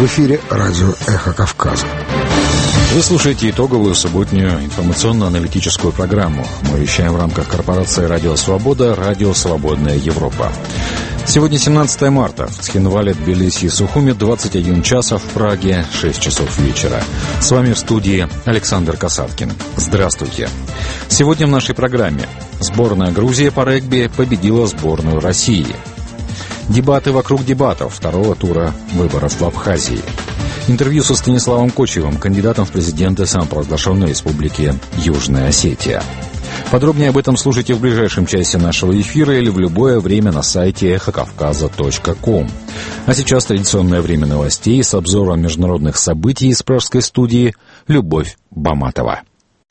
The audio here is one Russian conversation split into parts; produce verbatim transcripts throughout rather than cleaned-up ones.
В эфире радио «Эхо Кавказа». Вы слушаете итоговую субботнюю информационно-аналитическую программу. Мы вещаем в рамках корпорации «Радио Свобода», «Радио Свободная Европа». Сегодня семнадцатое марта. В Цхинвале, Тбилиси и Сухуми двадцать один час, а в Праге шесть часов вечера. С вами в студии Александр Касаткин. Здравствуйте. Сегодня в нашей программе. Сборная Грузии по регби победила сборную России. Дебаты вокруг дебатов второго тура выборов в Абхазии. Интервью со Станиславом Кочевым, кандидатом в президенты самопровозглашенной республики Южная Осетия. Подробнее об этом слушайте в ближайшем часе нашего эфира или в любое время на сайте эхо кавказа точка ком. А сейчас традиционное время новостей с обзором международных событий из пражской студии Любовь Баматова.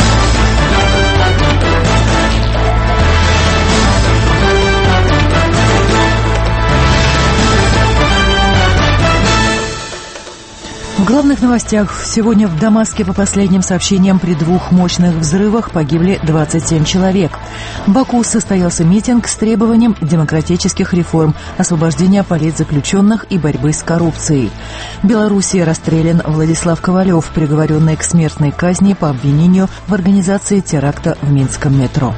В главных новостях. Сегодня в Дамаске, по последним сообщениям, при двух мощных взрывах погибли двадцать семь человек. В Баку состоялся митинг с требованием демократических реформ, освобождения политзаключенных и борьбы с коррупцией. В Беларуси расстрелян Владислав Ковалев, приговоренный к смертной казни по обвинению в организации теракта в Минском метро.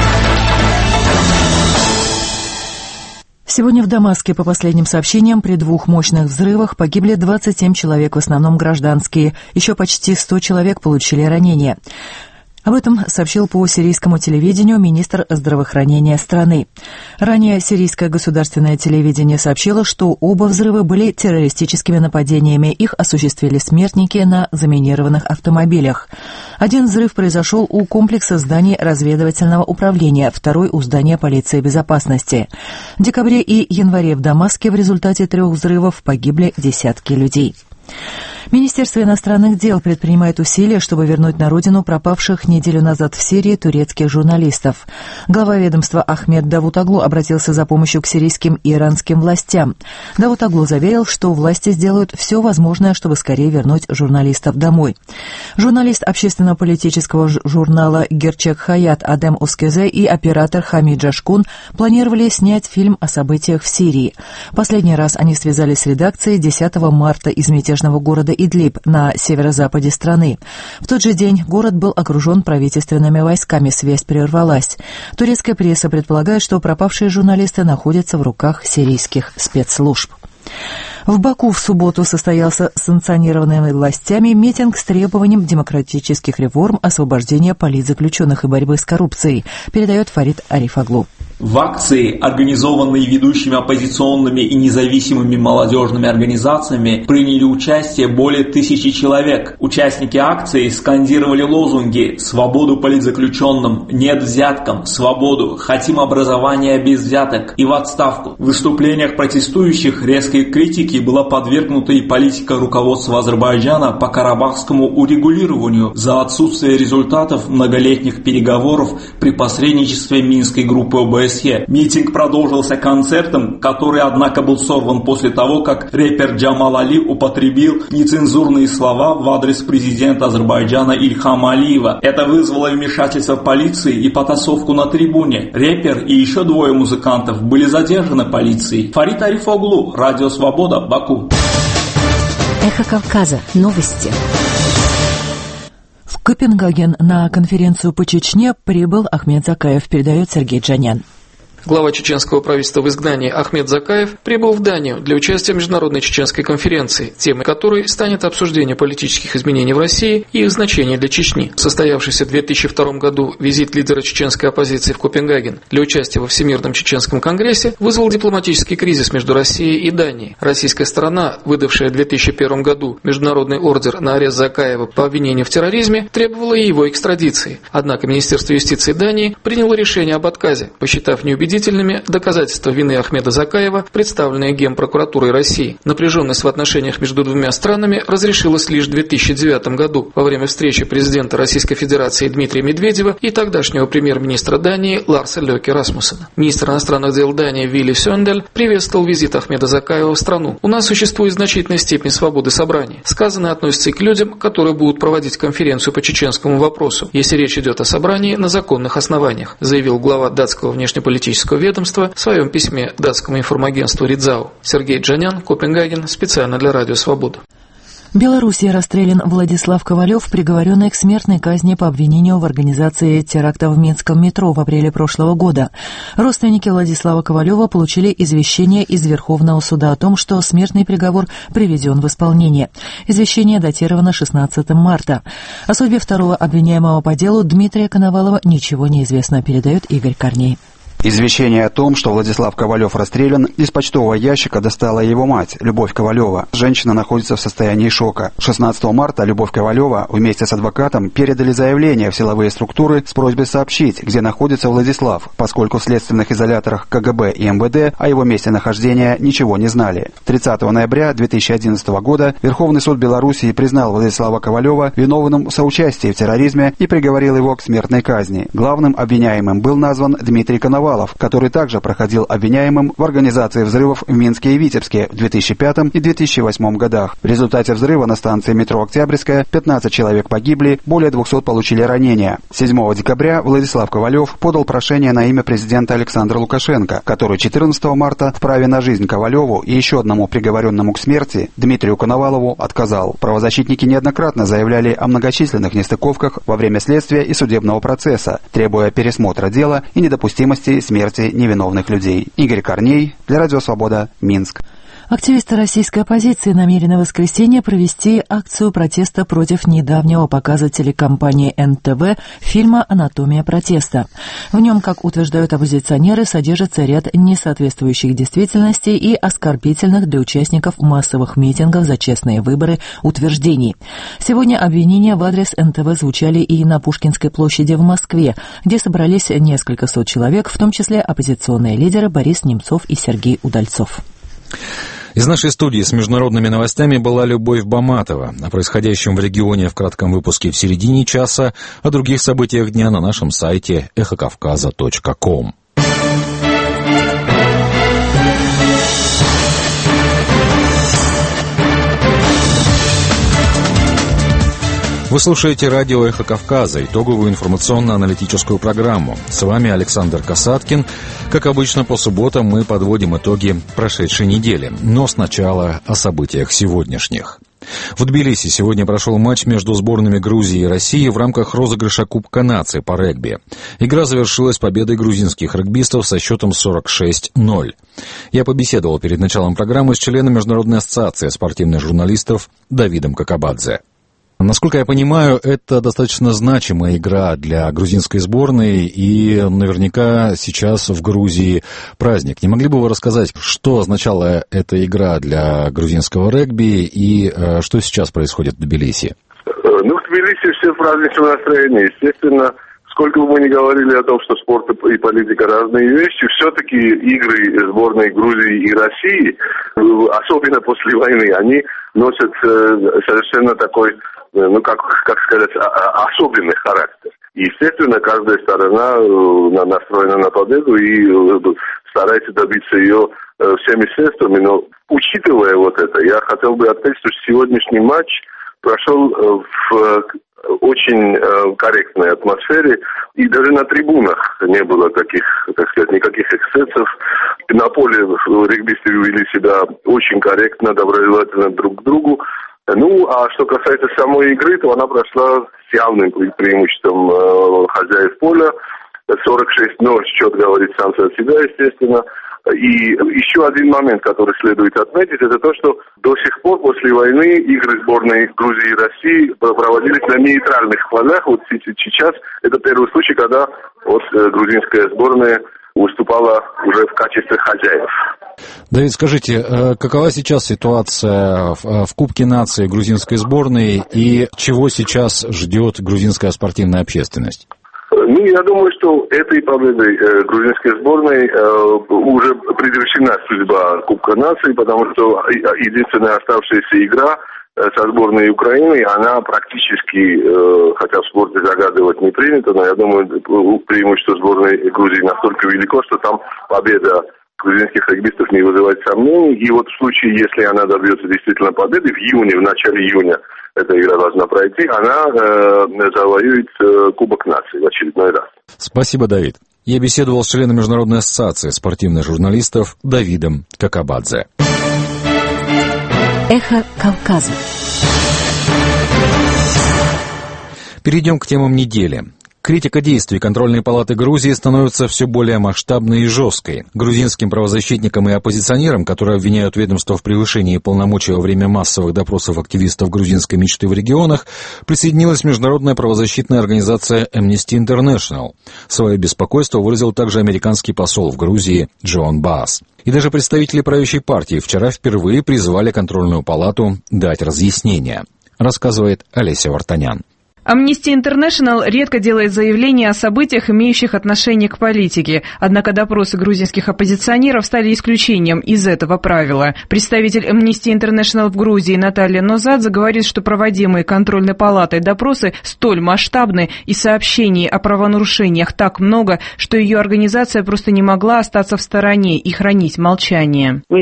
Сегодня в Дамаске, по последним сообщениям, при двух мощных взрывах погибли двадцать семь человек, в основном гражданские. Еще почти сто человек получили ранения. Об этом сообщил по сирийскому телевидению министр здравоохранения страны. Ранее сирийское государственное телевидение сообщило, что оба взрыва были террористическими нападениями. Их осуществили смертники на заминированных автомобилях. Один взрыв произошел у комплекса зданий разведывательного управления, второй у здания полиции безопасности. В декабре и январе в Дамаске в результате трех взрывов погибли десятки людей. Министерство иностранных дел предпринимает усилия, чтобы вернуть на родину пропавших неделю назад в Сирии турецких журналистов. Глава ведомства Ахмед Давутоглу обратился за помощью к сирийским и иранским властям. Давутоглу заверил, что власти сделают все возможное, чтобы скорее вернуть журналистов домой. Журналист общественно-политического журнала «Герчек Хаят» Адем Ускезе и оператор Хамид Жашкун планировали снять фильм о событиях в Сирии. Последний раз они связались с редакцией десятого марта из мятежного города Идлиб на северо-западе страны. В тот же день город был окружен правительственными войсками, связь прервалась. Турецкая пресса предполагает, что пропавшие журналисты находятся в руках сирийских спецслужб. В Баку в субботу состоялся санкционированными властями митинг с требованием демократических реформ, освобождения политзаключенных и борьбы с коррупцией, передает Фарид Арифаглу. В акции, организованной ведущими оппозиционными и независимыми молодежными организациями, приняли участие более тысячи человек. Участники акции скандировали лозунги «Свободу политзаключенным», «Нет взяткам», «Свободу», «Хотим образования без взяток» и «В отставку». В выступлениях протестующих резкой критике была подвергнута и политика руководства Азербайджана по карабахскому урегулированию за отсутствие результатов многолетних переговоров при посредничестве Минской группы ОБСЕ. Митинг продолжился концертом, который, однако, был сорван после того, как рэпер Джамал Али употребил нецензурные слова в адрес президента Азербайджана Ильхама Алиева. Это вызвало вмешательство полиции и потасовку на трибуне. Рэпер и еще двое музыкантов были задержаны полицией. Фарид Арифоглу, Радио Свобода, Баку. Эхо Кавказа. Новости. В Копенгаген на конференцию по Чечне прибыл Ахмед Закаев, передает Сергей Джанян. Глава чеченского правительства в изгнании Ахмед Закаев прибыл в Данию для участия в международной чеченской конференции, темой которой станет обсуждение политических изменений в России и их значения для Чечни. Состоявшийся в две тысячи втором году визит лидера чеченской оппозиции в Копенгаген для участия во Всемирном чеченском конгрессе вызвал дипломатический кризис между Россией и Данией. Российская сторона, выдавшая в две тысячи первом году международный ордер на арест Закаева по обвинению в терроризме, требовала и его экстрадиции. Однако Министерство юстиции Дании приняло решение об отказе, посчитав неубедительным доказательства вины Ахмеда Закаева, представленные Генпрокуратурой России. Напряженность в отношениях между двумя странами разрешилась лишь в две тысячи девятом году во время встречи президента Российской Федерации Дмитрия Медведева и тогдашнего премьер-министра Дании Ларса Лёке Расмуссена. Министр иностранных дел Дании Вилли Сёндель приветствовал визит Ахмеда Закаева в страну. «У нас существует значительная степень свободы собраний. Сказанное относится и к людям, которые будут проводить конференцию по чеченскому вопросу, если речь идет о собрании на законных основаниях», заявил глава датского внешнеполитического ведомства в своем письме датскому информагентству Ридзау. Сергей Джанян, Копенгаген, специально для Радио Свобода. В Белоруссии расстрелян Владислав Ковалев, приговоренный к смертной казни по обвинению в организации теракта в Минском метро в апреле прошлого года. Родственники Владислава Ковалева получили извещение из Верховного суда о том, что смертный приговор приведен в исполнение. Извещение датировано шестнадцатого марта. О судьбе второго обвиняемого по делу Дмитрия Коновалова ничего не известно, передает Игорь Корней. Извещение о том, что Владислав Ковалев расстрелян, из почтового ящика достала его мать, Любовь Ковалева. Женщина находится в состоянии шока. шестнадцатого марта Любовь Ковалева вместе с адвокатом передали заявление в силовые структуры с просьбой сообщить, где находится Владислав, поскольку в следственных изоляторах ка гэ бэ и эм вэ дэ о его месте нахождения ничего не знали. тридцатого ноября две тысячи одиннадцатого года Верховный суд Белоруссии признал Владислава Ковалева виновным в соучастии в терроризме и приговорил его к смертной казни. Главным обвиняемым был назван Дмитрий Коновалов, который также проходил обвиняемым в организации взрывов в Минске и Витебске в две тысячи пятом и две тысячи восьмом годах. В результате взрыва на станции метро Октябрьская пятнадцать человек погибли, более двухсот получили ранения. седьмого декабря Владислав Ковалев подал прошение на имя президента Александра Лукашенко, который четырнадцатого марта в праве на жизнь Ковалеву и еще одному приговоренному к смерти Дмитрию Коновалову отказал. Правозащитники неоднократно заявляли о многочисленных нестыковках во время следствия и судебного процесса, требуя пересмотра дела и недопустимости смерти невиновных людей. Игорь Корней, для Радио Свобода, Минск. Активисты российской оппозиции намерены в воскресенье провести акцию протеста против недавнего показа телекомпании эн тэ вэ фильма «Анатомия протеста». В нем, как утверждают оппозиционеры, содержится ряд несоответствующих действительности и оскорбительных для участников массовых митингов за честные выборы утверждений. Сегодня обвинения в адрес эн тэ вэ звучали и на Пушкинской площади в Москве, где собрались несколько сот человек, в том числе оппозиционные лидеры Борис Немцов и Сергей Удальцов. Из нашей студии с международными новостями была Любовь Баматова. О происходящем в регионе в кратком выпуске в середине часа, о других событиях дня на нашем сайте эхо кавказа точка ком. Вы слушаете радио «Эхо Кавказа», итоговую информационно-аналитическую программу. С вами Александр Касаткин. Как обычно, по субботам мы подводим итоги прошедшей недели. Но сначала о событиях сегодняшних. В Тбилиси сегодня прошел матч между сборными Грузии и России в рамках розыгрыша Кубка наций по регби. Игра завершилась победой грузинских регбистов со счетом сорок шесть ноль. Я побеседовал перед началом программы с членом Международной ассоциации спортивных журналистов Давидом Какабадзе. Насколько я понимаю, это достаточно значимая игра для грузинской сборной, и наверняка сейчас в Грузии праздник. Не могли бы вы рассказать, что означала эта игра для грузинского регби и э, что сейчас происходит в Тбилиси? Ну, в Тбилиси все в праздничном настроении. Естественно, сколько бы мы ни говорили о том, что спорт и политика разные вещи, все-таки игры сборной Грузии и России, особенно после войны, они носят совершенно такой, ну, как, как сказать, особенный характер. И, естественно, каждая сторона настроена на победу и старается добиться ее всеми средствами. Но, учитывая вот это, я хотел бы отметить, что сегодняшний матч прошел в очень корректной атмосфере, и даже на трибунах не было таких, так сказать, никаких эксцессов. На поле регбисты вели себя очень корректно, доброжелательно друг к другу. Ну, а что касается самой игры, то она прошла с явным преимуществом э, хозяев поля. сорок шесть ноль счет говорит сам за себя, естественно. И еще один момент, который следует отметить, это то, что до сих пор после войны игры сборной Грузии и России проводились на нейтральных полях. Вот сейчас это первый случай, когда вот грузинская сборная выступала уже в качестве хозяев. Давид, скажите, какова сейчас ситуация в Кубке наций грузинской сборной и чего сейчас ждет грузинская спортивная общественность? Ну, я думаю, что этой победой э, грузинской сборной э, уже предрешена судьба Кубка наций, потому что единственная оставшаяся игра э, со сборной Украины, она практически, э, хотя в спорте загадывать не принято, но я думаю, преимущество сборной Грузии настолько велико, что там победа грузинских регбистов не вызывает сомнений. И вот в случае, если она добьется действительно победы, в июне, в начале июня эта игра должна пройти, она э, завоюет э, Кубок наций в очередной раз. Спасибо, Давид. Я беседовал с членом Международной ассоциации спортивных журналистов Давидом Какабадзе. Эхо Кавказа. Перейдем к темам недели. Критика действий контрольной палаты Грузии становится все более масштабной и жесткой. Грузинским правозащитникам и оппозиционерам, которые обвиняют ведомство в превышении полномочий во время массовых допросов активистов грузинской мечты в регионах, присоединилась международная правозащитная организация Amnesty International. Свое беспокойство выразил также американский посол в Грузии Джон Басс. И даже представители правящей партии вчера впервые призвали контрольную палату дать разъяснения, рассказывает Олеся Вартанян. Amnesty International редко делает заявления о событиях, имеющих отношение к политике. Однако допросы грузинских оппозиционеров стали исключением из этого правила. Представитель Amnesty International в Грузии Наталья Нозадзе говорит, что проводимые контрольной палатой допросы столь масштабны и сообщений о правонарушениях так много, что ее организация просто не могла остаться в стороне и хранить молчание. Мы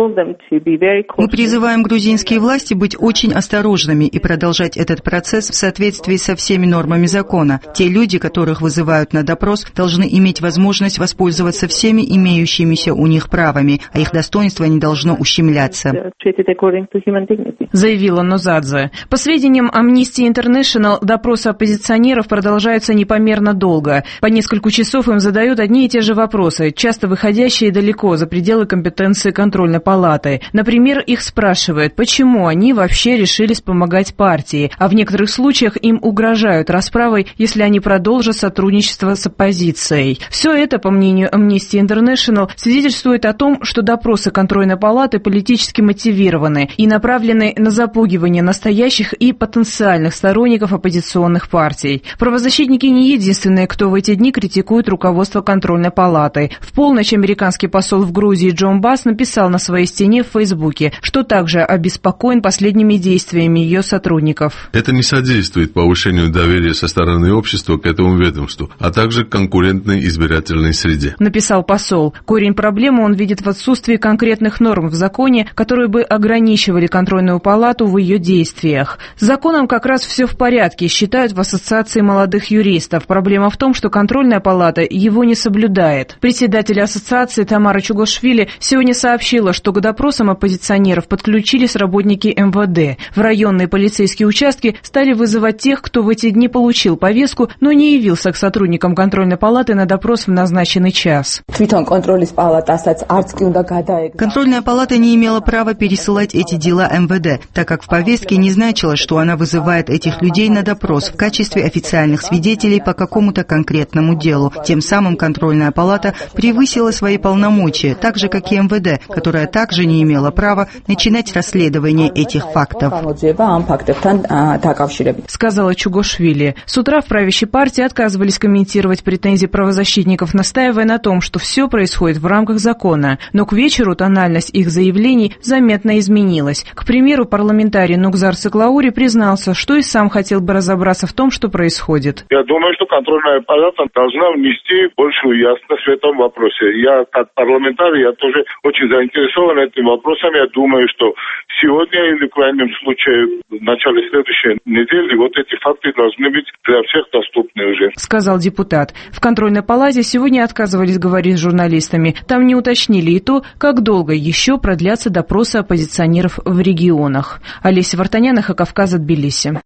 призываем грузинские власти быть очень осторожными и продолжать этот процесс в соответствии со всеми нормами закона. Те люди, которых вызывают на допрос, должны иметь возможность воспользоваться всеми имеющимися у них правами, а их достоинство не должно ущемляться. Заявила Нозадзе. По сведениям Amnesty International, допросы оппозиционеров продолжаются непомерно долго. По несколько часов им задают одни и те же вопросы, часто выходящие далеко за пределы компетенции контрольной палаты. Например, их спрашивают, почему они вообще решились помогать партии, а в некоторых случаях им угрожают расправой, если они продолжат сотрудничество с оппозицией. Все это, по мнению Amnesty International, свидетельствует о том, что допросы контрольной палаты политически мотивированы и направлены на запугивание настоящих и потенциальных сторонников оппозиционных партий. Правозащитники не единственные, кто в эти дни критикует руководство контрольной палаты. В полночь американский посол в Грузии Джон Басс написал на своей стене в Фейсбуке, что также обеспокоен последними действиями ее сотрудников. Это не содействует повышению доверия со стороны общества к этому ведомству, а также к конкурентной избирательной среде. Написал посол. Корень проблемы он видит в отсутствии конкретных норм в законе, которые бы ограничивали контрольную палату в ее действиях. С законом как раз все в порядке, считают в Ассоциации молодых юристов. Проблема в том, что контрольная палата его не соблюдает. Председатель ассоциации Тамара Чугошвили сегодня сообщила, что к допросам оппозиционеров подключились работники эм вэ дэ. В районные полицейские участки стали вызывать тех, кто в эти дни получил повестку, но не явился к сотрудникам контрольной палаты на допрос в назначенный час. Контрольная палата не имела права пересылать эти дела эм вэ дэ, так как в повестке не значилось, что она вызывает этих людей на допрос в качестве официальных свидетелей по какому-то конкретному делу. Тем самым контрольная палата превысила свои полномочия, так же, как и эм вэ дэ, которая также не имела права начинать расследование этих фактов. Сказала Чугошвили. С утра в правящей партии отказывались комментировать претензии правозащитников, настаивая на том, что все происходит в рамках закона. Но к вечеру тональность их заявлений заметно изменилась. К примеру, парламентарий Нукзар Циклаури признался, что и сам хотел бы разобраться в том, что происходит. Я думаю, что контрольная палата должна внести большую ясность в этом вопросе. Я, как парламентарий, я тоже очень заинтересован этим вопросом. Я думаю, что сегодня или в крайнем случае в начале следующей недели вот эти факты должны быть для всех доступны уже. Сказал депутат. В контрольной палате сегодня отказывались говорить с журналистами. Там не уточнили и то, как долго еще продлятся допросы оппозиционеров в регионах. Олеся Вартанян, Эхо Кавказа, Тбилиси.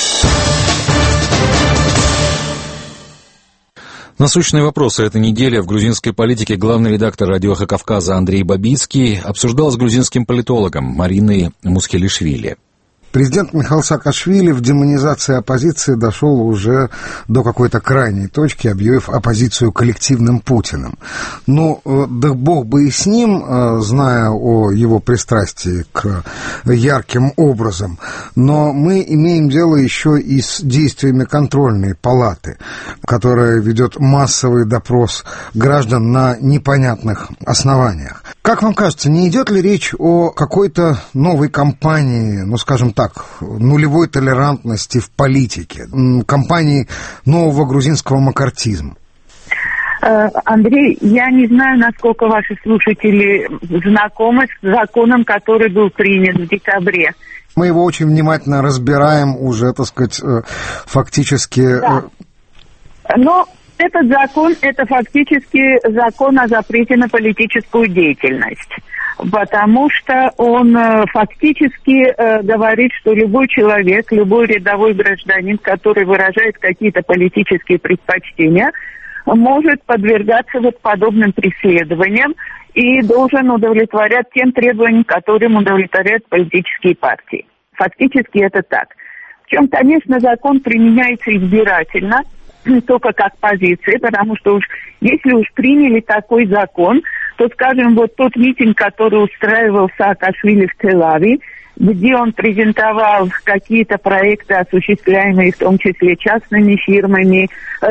Насущные вопросы этой недели в грузинской политике главный редактор радио «Эхо Кавказа» Андрей Бабицкий обсуждал с грузинским политологом Мариной Мусхелишвили. Президент Михаил Саакашвили в демонизации оппозиции дошел уже до какой-то крайней точки, объявив оппозицию коллективным Путиным. Ну, да бог бы и с ним, зная о его пристрастии к ярким образам, но мы имеем дело еще и с действиями контрольной палаты, которая ведет массовый допрос граждан на непонятных основаниях. Как вам кажется, не идет ли речь о какой-то новой кампании, ну, скажем так, так, нулевой толерантности в политике, кампании нового грузинского маккартизма? Андрей, я не знаю, насколько ваши слушатели знакомы с законом, который был принят в декабре. Мы его очень внимательно разбираем уже, так сказать, фактически... Да. Но этот закон, это фактически закон о запрете на политическую деятельность. потому что он э, фактически э, говорит, что любой человек, любой рядовой гражданин, который выражает какие-то политические предпочтения, может подвергаться вот подобным преследованиям и должен удовлетворять тем требованиям, которым удовлетворяют политические партии. Фактически это так. Причем, конечно, закон применяется избирательно, только как позиция, потому что уж если уж приняли такой закон, то, скажем, вот тот митинг, который устраивал Саакашвили в Тель-Авиве, где он презентовал какие-то проекты, осуществляемые в том числе частными фирмами,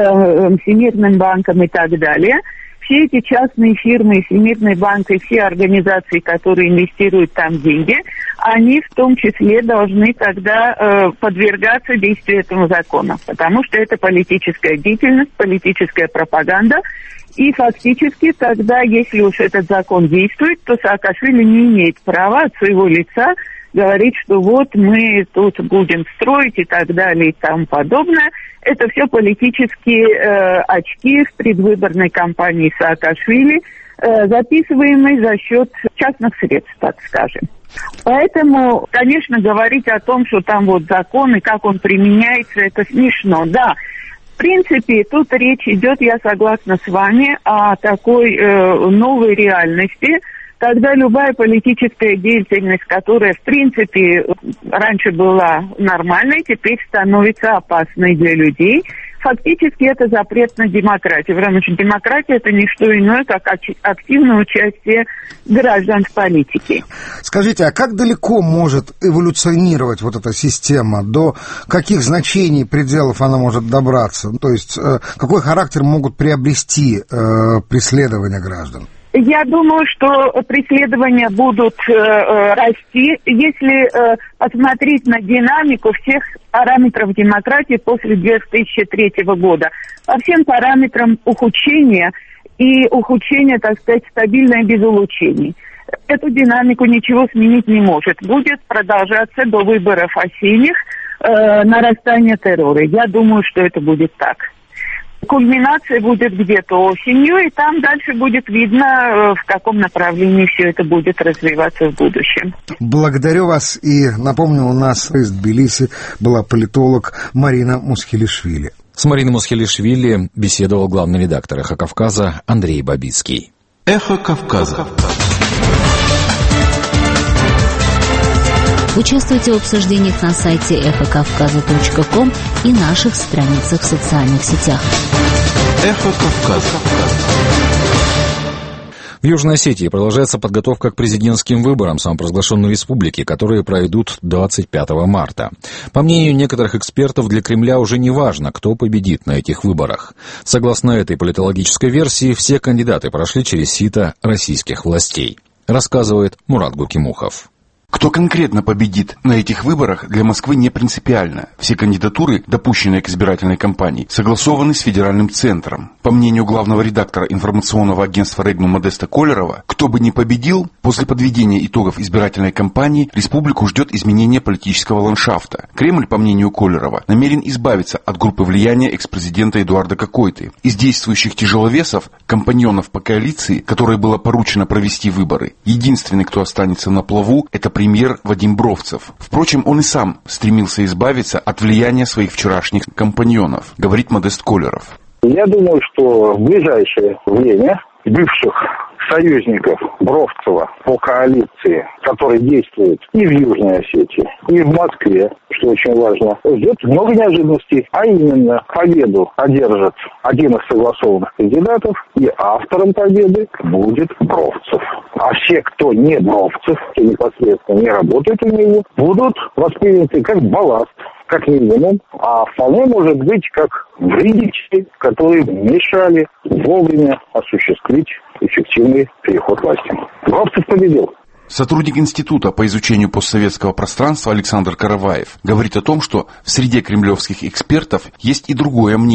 э, Всемирным банком и так далее. Все эти частные фирмы, Всемирный банк и все организации, которые инвестируют там деньги, они в том числе должны тогда э, подвергаться действию этого закона, потому что это политическая деятельность, политическая пропаганда. И фактически тогда, если уж этот закон действует, то Саакашвили не имеет права от своего лица говорить, что вот мы тут будем строить и так далее и тому подобное. Это все политические э, очки в предвыборной кампании Саакашвили, э, записываемые за счет частных средств, так скажем. Поэтому, конечно, говорить о том, что там вот закон и как он применяется, это смешно, да. В принципе, тут речь идет, я согласна с вами, о такой э, новой реальности, когда любая политическая деятельность, которая, в принципе, раньше была нормальной, теперь становится опасной для людей. Фактически это запрет на демократию, потому что демократия – это не что иное, как активное участие граждан в политике. Скажите, а как далеко может эволюционировать вот эта система? До каких значений, пределов она может добраться? То есть какой характер могут приобрести э, преследования граждан? Я думаю, что преследования будут э, э, расти, если э, посмотреть на динамику всех параметров демократии после две тысячи третьего года. По всем параметрам ухудшения и ухудшения, так сказать, стабильное без улучшений. Эту динамику ничего сменить не может. Будет продолжаться до выборов осенних э, нарастание террора. Я думаю, что это будет так. Кульминация будет где-то осенью, и там дальше будет видно, в каком направлении все это будет развиваться в будущем. Благодарю вас, и напомню, у нас из Тбилиси была политолог Марина Мусхелишвили. С Мариной Мусхелишвили беседовал главный редактор «Эхо Кавказа» Андрей Бабицкий. «Эхо Кавказа». Участвуйте в обсуждениях на сайте эхо кавказа точка ком и наших страницах в социальных сетях. «Эхо Кавказа». В Южной Осетии продолжается подготовка к президентским выборам самопровозглашенной республики, которые пройдут двадцать пятого марта. По мнению некоторых экспертов, для Кремля уже не важно, кто победит на этих выборах. Согласно этой политологической версии, все кандидаты прошли через сито российских властей, рассказывает Мурат Гукимухов. Кто конкретно победит на этих выборах, для Москвы не принципиально. Все кандидатуры, допущенные к избирательной кампании, согласованы с федеральным центром. По мнению главного редактора информационного агентства Регнум Модеста Колерова, кто бы ни победил, после подведения итогов избирательной кампании республику ждет изменение политического ландшафта. Кремль, по мнению Колерова, намерен избавиться от группы влияния экс-президента Эдуарда Кокойты. Из действующих тяжеловесов, компаньонов по коалиции, которой было поручено провести выборы, единственный, кто останется на плаву, это премьер Вадим Бровцев. Впрочем, он и сам стремился избавиться от влияния своих вчерашних компаньонов, говорит Модест Колеров. Я думаю, что в ближайшее время бывших союзников Бровцева по коалиции, который действует и в Южной Осетии, и в Москве, что очень важно, ждет много неожиданностей, а именно победу одержит один из согласованных кандидатов, и автором победы будет Бровцев. А все, кто не Бровцев, кто непосредственно не работает у него, будут восприняты как балласт, как минимум, а вполне может быть как вредители, которые мешали вовремя осуществить эффективный переход власти. Бровцев победил. Сотрудник Института по изучению постсоветского пространства Александр Караваев говорит о том, что в среде кремлевских экспертов есть и другое мнение.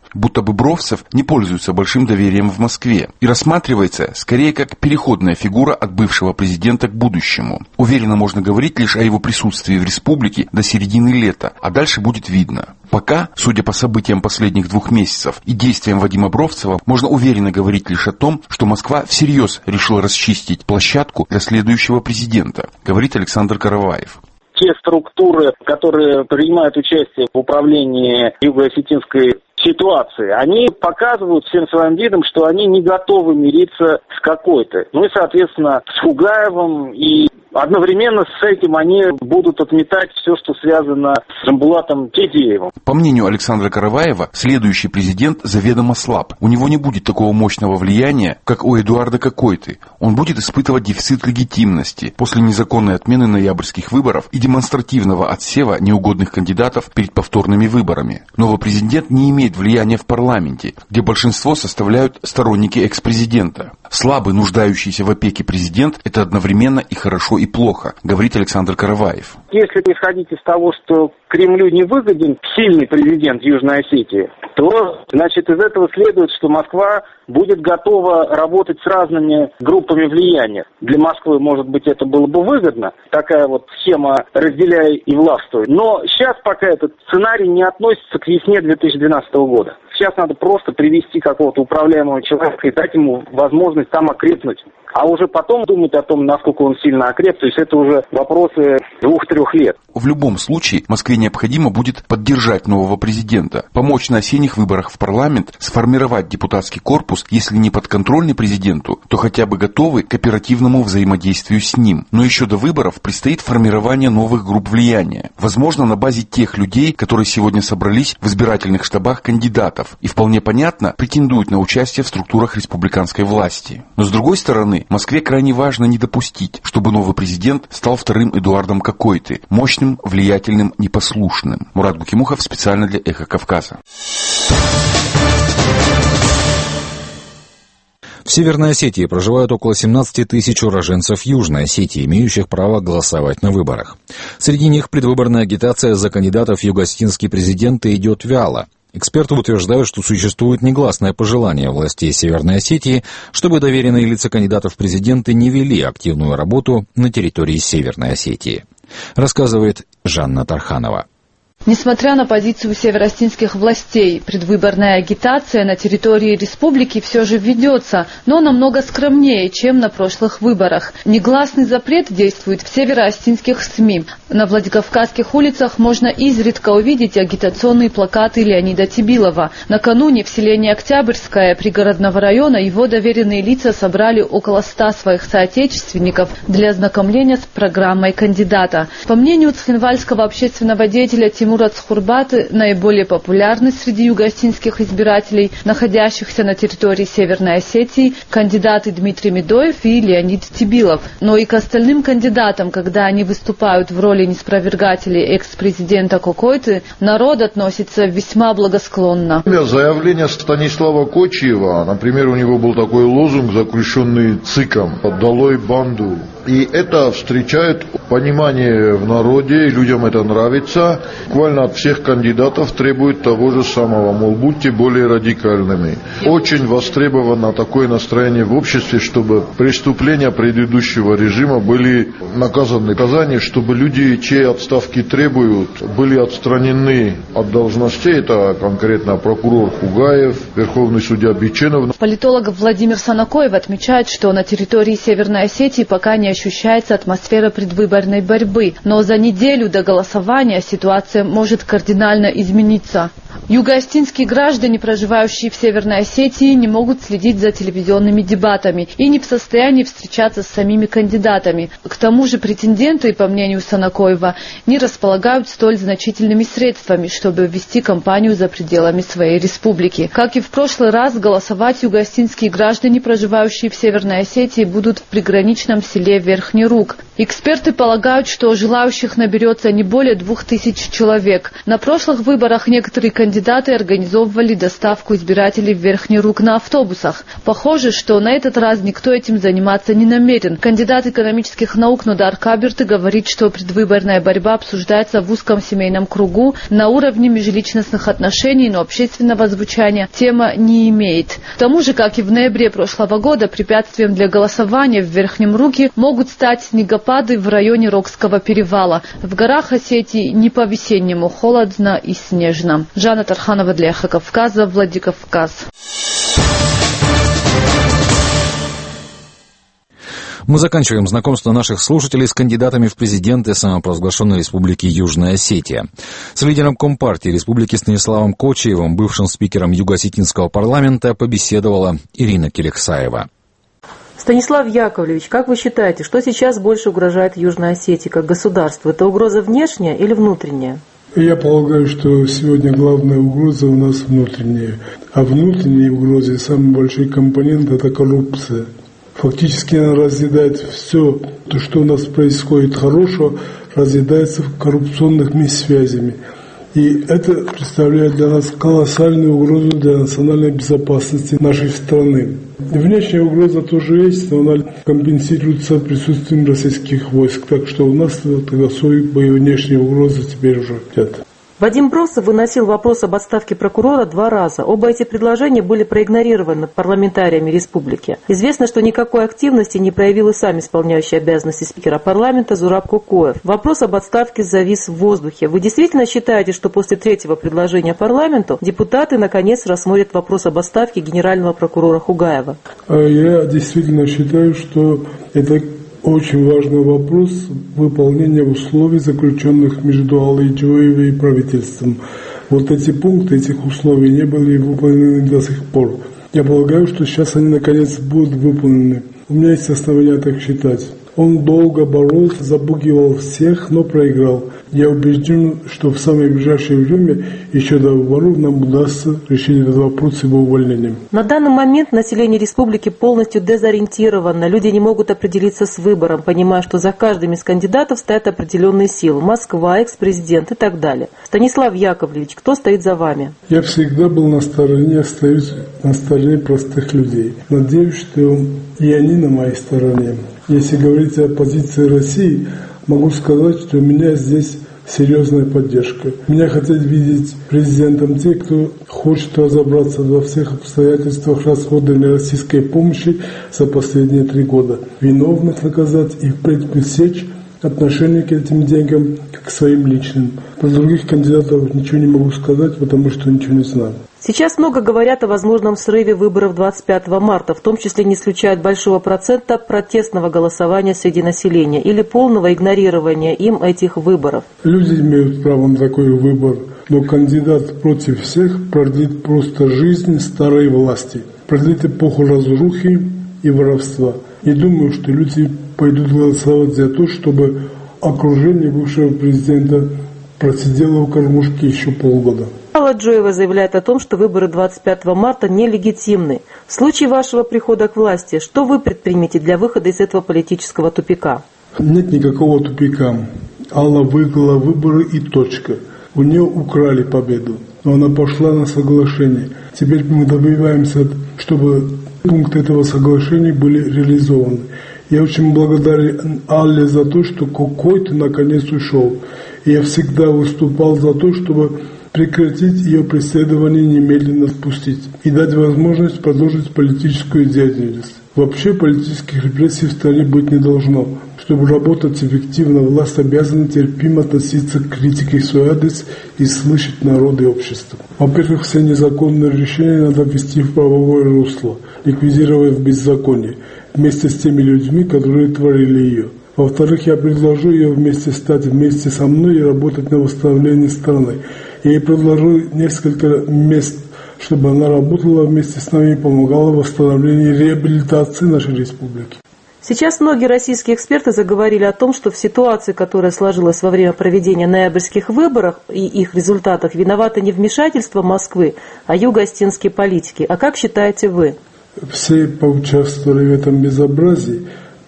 будто бы Бровцев не пользуется большим доверием в Москве и рассматривается скорее как переходная фигура от бывшего президента к будущему. Уверенно можно говорить лишь о его присутствии в республике до середины лета, а дальше будет видно. Пока, судя по событиям последних двух месяцев и действиям Вадима Бровцева, можно уверенно говорить лишь о том, что Москва всерьез решила расчистить площадку для следующего президента, говорит Александр Караваев. Те структуры, которые принимают участие в управлении юго-осетинской ситуации, они показывают всем своим видом, что они не готовы мириться с какой-то. Ну и, соответственно, с Хугаевым, и одновременно с этим они будут отметать все, что связано с Жамбулатом Тедеевым. По мнению Александра Караваева, следующий президент заведомо слаб. У него не будет такого мощного влияния, как у Эдуарда Какойты. Он будет испытывать дефицит легитимности после незаконной отмены ноябрьских выборов и демонстративного отсева неугодных кандидатов перед повторными выборами. Новый президент не имеет влияния в парламенте, где большинство составляют сторонники экс-президента. Слабый, нуждающийся в опеке президент – это одновременно и хорошо, и плохо, говорит Александр Караваев. Если исходить из того, что Кремлю не выгоден сильный президент Южной Осетии, то, значит, из этого следует, что Москва будет готова работать с разными группами влияния. Для Москвы, может быть, это было бы выгодно, такая вот схема «разделяй и властвуй». Но сейчас пока этот сценарий не относится к весне две тысячи двенадцатого года. Сейчас надо просто привести какого-то управляемого человека и дать ему возможность там окрепнуть. А уже потом думать о том, насколько он сильно окреп, то есть это уже вопросы двух-трех лет. В любом случае, Москве необходимо будет поддержать нового президента, помочь на осенних выборах в парламент, сформировать депутатский корпус, если не подконтрольный президенту, то хотя бы готовый к оперативному взаимодействию с ним. Но еще до выборов предстоит формирование новых групп влияния. Возможно, на базе тех людей, которые сегодня собрались в избирательных штабах кандидатов и, вполне понятно, претендуют на участие в структурах республиканской власти. Но с другой стороны, Москве крайне важно не допустить, чтобы новый президент стал вторым Эдуардом Какойты, мощным, влиятельным, непослушным. Мурат Гукимухов специально для «Эхо Кавказа». В Северной Осетии проживают около семнадцать тысяч уроженцев Южной Осетии, имеющих право голосовать на выборах. Среди них предвыборная агитация за кандидатов в юго-осетинские президенты идет вяло. Эксперты утверждают, что существует негласное пожелание властей Северной Осетии, чтобы доверенные лица кандидатов в президенты не вели активную работу на территории Северной Осетии. Рассказывает Жанна Тарханова. Несмотря на позицию североосетинских властей, предвыборная агитация на территории республики все же ведется, но намного скромнее, чем на прошлых выборах. Негласный запрет действует в североосетинских СМИ. На Владикавказских улицах можно изредка увидеть агитационные плакаты Леонида Тибилова. Накануне в селении Октябрьское пригородного района его доверенные лица собрали около ста своих соотечественников для ознакомления с программой кандидата. По мнению цхинвальского общественного деятеля Тимура Тимура Цхурбаты, наиболее популярный среди юго-осетинских избирателей, находящихся на территории Северной Осетии, кандидаты Дмитрий Медоев и Леонид Тибилов. Но и к остальным кандидатам, когда они выступают в роли неспровергателей экс-президента Какойты, народ относится весьма благосклонно. Заявление Станислава Кочиева, например, у него был такой лозунг, заключенный ЦИКом «Долой банду». И это встречает понимание в народе, и людям это нравится. Буквально от всех кандидатов требует того же самого, мол, будьте более радикальными. Очень востребовано такое настроение в обществе, чтобы преступления предыдущего режима были наказаны. Наказание, чтобы люди, чьи отставки требуют, были отстранены от должностей. Это конкретно прокурор Хугаев, верховный судья Биченов. Политолог Владимир Санакоев отмечает, что на территории Северной Осетии пока не ощущается атмосфера предвыборной борьбы, но за неделю до голосования ситуация может кардинально измениться. Юго-осетинские граждане, проживающие в Северной Осетии, не могут следить за телевизионными дебатами и не в состоянии встречаться с самими кандидатами. К тому же претенденты, по мнению Санакоева, не располагают столь значительными средствами, чтобы вести кампанию за пределами своей республики. Как и в прошлый раз, голосовать юго-осетинские граждане, проживающие в Северной Осетии, будут в приграничном селе Верхний Руг. Эксперты полагают, что желающих наберется не более двух тысяч человек. На прошлых выборах некоторые кандидаты организовывали доставку избирателей в Верхний Рук на автобусах. Похоже, что на этот раз никто этим заниматься не намерен. Кандидат экономических наук Нодар Каберты говорит, что предвыборная борьба обсуждается в узком семейном кругу на уровне межличностных отношений, но общественного звучания тема не имеет. К тому же, как и в ноябре прошлого года, препятствием для голосования в Верхнем Руке могут стать снегопады в районе Рокского перевала. В горах Осетии не по-весеннему холодно и снежно. Жанна Тарханова для Эхо Кавказа, Владикавказ. Мы заканчиваем знакомство наших слушателей с кандидатами в президенты самопровозглашенной республики Южная Осетия. С лидером Компартии республики Станиславом Кочиевым, бывшим спикером Юго-Осетинского парламента, побеседовала Ирина Келексаева. Станислав Яковлевич, как вы считаете, что сейчас больше угрожает Южной Осетии как государству? Это угроза внешняя или внутренняя? Я полагаю, что сегодня главная угроза у нас внутренняя. А внутренней угрозой самый большой компонент – это коррупция. Фактически она разъедает все, то, что у нас происходит хорошего, разъедается коррупционными связями. И это представляет для нас колоссальную угрозу для национальной безопасности нашей страны. Внешняя угроза тоже есть, но она компенсируется присутствием российских войск. Так что у нас такой внешней угрозы теперь уже нет. Вадим Бросов выносил вопрос об отставке прокурора два раза. Оба эти предложения были проигнорированы парламентариями республики. Известно, что никакой активности не проявил и сам исполняющий обязанности спикера парламента Зураб Кокоев. Вопрос об отставке завис в воздухе. Вы действительно считаете, что после третьего предложения парламенту депутаты наконец рассмотрят вопрос об отставке генерального прокурора Хугаева? Я действительно считаю, что это очень важный вопрос выполнения условий, заключенных между Аллой Джоевой и правительством. Вот эти пункты, этих условий не были выполнены до сих пор. Я полагаю, что сейчас они наконец будут выполнены. У меня есть основания так считать. Он долго боролся, запугивал всех, но проиграл. Я убежден, что в самое ближайшее время, еще до выборов, нам удастся решить этот вопрос с его увольнением. На данный момент население республики полностью дезориентировано. Люди не могут определиться с выбором, понимая, что за каждым из кандидатов стоят определенные силы. Москва, экс-президент и так далее. Станислав Яковлевич, кто стоит за вами? Я всегда был на стороне, остаюсь на стороне простых людей. Надеюсь, что и они на моей стороне. Если говорить о позиции России, могу сказать, что у меня здесь серьезная поддержка. Меня хотят видеть президентом те, кто хочет разобраться во всех обстоятельствах расходования российской помощи за последние три года. Виновных наказать и впредь пресечь отношение к этим деньгам как к своим личным. Про других кандидатов ничего не могу сказать, потому что ничего не знаю. Сейчас много говорят о возможном срыве выборов двадцать пятого марта, в том числе не исключают большого процента протестного голосования среди населения или полного игнорирования им этих выборов. Люди имеют право на такой выбор, но кандидат против всех продлит просто жизнь старой власти, продлит эпоху разрухи и воровства. Не думаю, что люди пойдут голосовать за то, чтобы окружение бывшего президента просидело в кормушке еще полгода. Алла Джоева заявляет о том, что выборы двадцать пятого марта нелегитимны. В случае вашего прихода к власти, что вы предпримете для выхода из этого политического тупика? Нет никакого тупика. Алла выиграла выборы и точка. У нее украли победу, но она пошла на соглашение. Теперь мы добиваемся, чтобы пункты этого соглашения были реализованы. Я очень благодарен Алле за то, что какой-то наконец ушел. И я всегда выступал за то, чтобы прекратить ее преследование, немедленно спустить и дать возможность продолжить политическую деятельность. Вообще политических репрессий в стране быть не должно. Чтобы работать эффективно, власть обязана терпимо относиться к критике в свой адрес и слышать народ и общество. Во-первых, все незаконные решения надо ввести в правовое русло, ликвидировать беззаконие вместе с теми людьми, которые творили ее. Во-вторых, я предложу ее вместе стать вместе со мной и работать на восстановлении страны. Я ей предложу несколько мест, чтобы она работала вместе с нами и помогала в восстановлении и реабилитации нашей республики. Сейчас многие российские эксперты заговорили о том, что в ситуации, которая сложилась во время проведения ноябрьских выборов и их результатах, виновато не вмешательство Москвы, а юго-осетинские политики. А как считаете вы? Все поучаствовали в этом безобразии,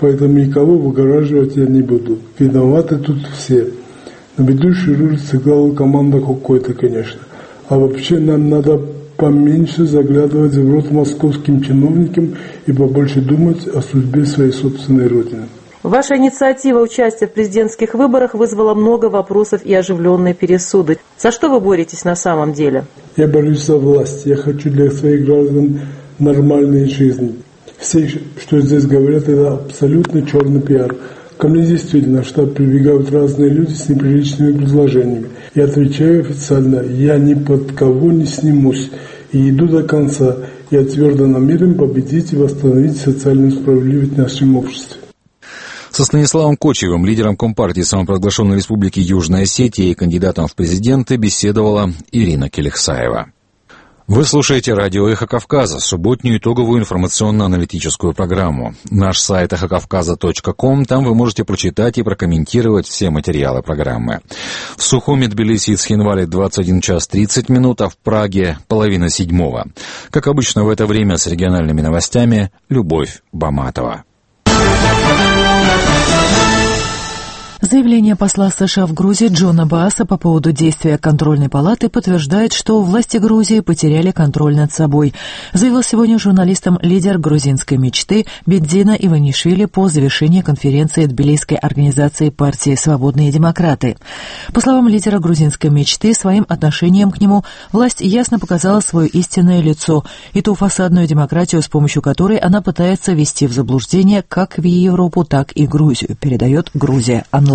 поэтому никого выгораживать я не буду. Виноваты тут все. На ведущей роли сыграла команда какой-то, конечно. А вообще нам надо поменьше заглядывать в рот московским чиновникам и побольше думать о судьбе своей собственной родины. Ваша инициатива участия в президентских выборах вызвала много вопросов и оживленные пересуды. За что вы боретесь на самом деле? Я борюсь за власть. Я хочу для своих граждан нормальной жизни. Все, что здесь говорят, это абсолютно черный пиар. Ко мне действительно в штаб прибегают разные люди с неприличными предложениями. Я отвечаю официально, я ни под кого не снимусь и иду до конца. Я твердо намерен победить и восстановить социальную справедливость в нашем обществе. Со Станиславом Кочиевым, лидером Компартии самопровозглашенной республики Южная Осетия и кандидатом в президенты, беседовала Ирина Келехсаева. Вы слушаете радио «Эхо Кавказа», субботнюю итоговую информационно-аналитическую программу. Наш сайт эхо кавказа точка ком, там вы можете прочитать и прокомментировать все материалы программы. В Сухуми, Тбилиси и Цхинвале двадцать один час тридцать минут, а в Праге половина седьмого. Как обычно в это время с региональными новостями Любовь Баматова. Заявление посла США в Грузии Джона Бааса по поводу действия контрольной палаты подтверждает, что власти Грузии потеряли контроль над собой, заявил сегодня журналистам лидер грузинской мечты Бедзина Иванишвили по завершении конференции Тбилисской организации партии «Свободные демократы». По словам лидера грузинской мечты, своим отношением к нему власть ясно показала свое истинное лицо и ту фасадную демократию, с помощью которой она пытается ввести в заблуждение как в Европу, так и Грузию, передает Грузия онлайн.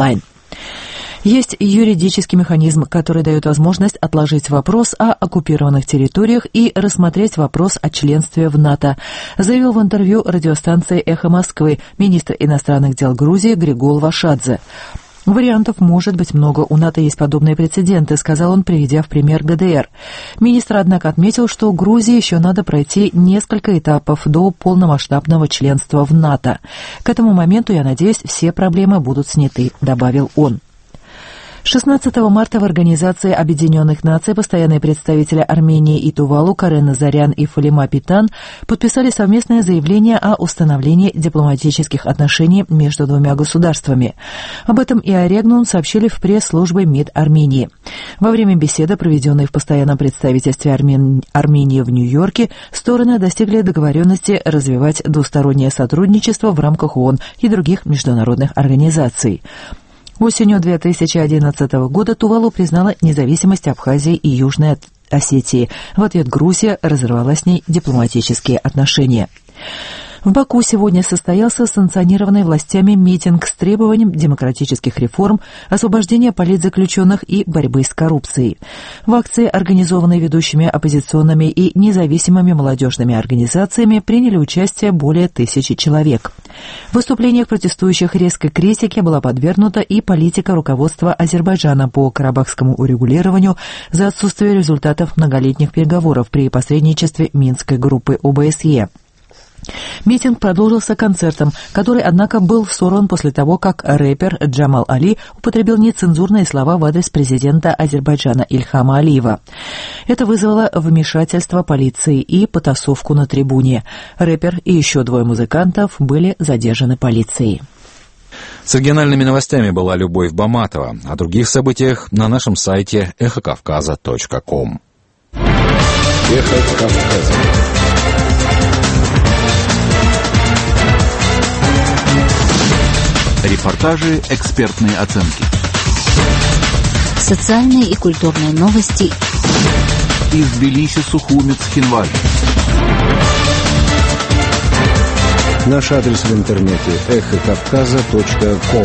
Есть юридический механизм, который дает возможность отложить вопрос о оккупированных территориях и рассмотреть вопрос о членстве в НАТО, заявил в интервью радиостанции «Эхо Москвы» министр иностранных дел Грузии Григол Вашадзе. Вариантов может быть много, у НАТО есть подобные прецеденты, сказал он, приведя в пример ГДР. Министр, однако, отметил, что Грузии еще надо пройти несколько этапов до полномасштабного членства в НАТО. К этому моменту, я надеюсь, все проблемы будут сняты, добавил он. шестнадцатого марта в Организации Объединенных Наций постоянные представители Армении и Тувалу Карен Назарян и Фалима Питан подписали совместное заявление о установлении дипломатических отношений между двумя государствами. Об этом и о Регнум сообщили в пресс-службе МИД Армении. Во время беседы, проведенной в постоянном представительстве Армен... Армении в Нью-Йорке, стороны достигли договоренности развивать двустороннее сотрудничество в рамках ООН и других международных организаций. Осенью две тысячи одиннадцатого года Тувалу признала независимость Абхазии и Южной Осетии. В ответ Грузия разорвала с ней дипломатические отношения. В Баку сегодня состоялся санкционированный властями митинг с требованием демократических реформ, освобождения политзаключенных и борьбы с коррупцией. В акции, организованной ведущими оппозиционными и независимыми молодежными организациями, приняли участие более тысячи человек. В выступлениях протестующих резкой критике была подвергнута и политика руководства Азербайджана по карабахскому урегулированию за отсутствие результатов многолетних переговоров при посредничестве Минской группы О Бэ Эс Е. Митинг продолжился концертом, который, однако, был сорван после того, как рэпер Джамал Али употребил нецензурные слова в адрес президента Азербайджана Ильхама Алиева. Это вызвало вмешательство полиции и потасовку на трибуне. Рэпер и еще двое музыкантов были задержаны полицией. С региональными новостями была Любовь Баматова. О других событиях на нашем сайте эхо кавказа точка ком. Эхо Кавказа. Репортажи, экспертные оценки. Социальные и культурные новости. Из Тбилиси, Сухуми, Цхинвали. Наш адрес в интернете эхо кавказа точка ком.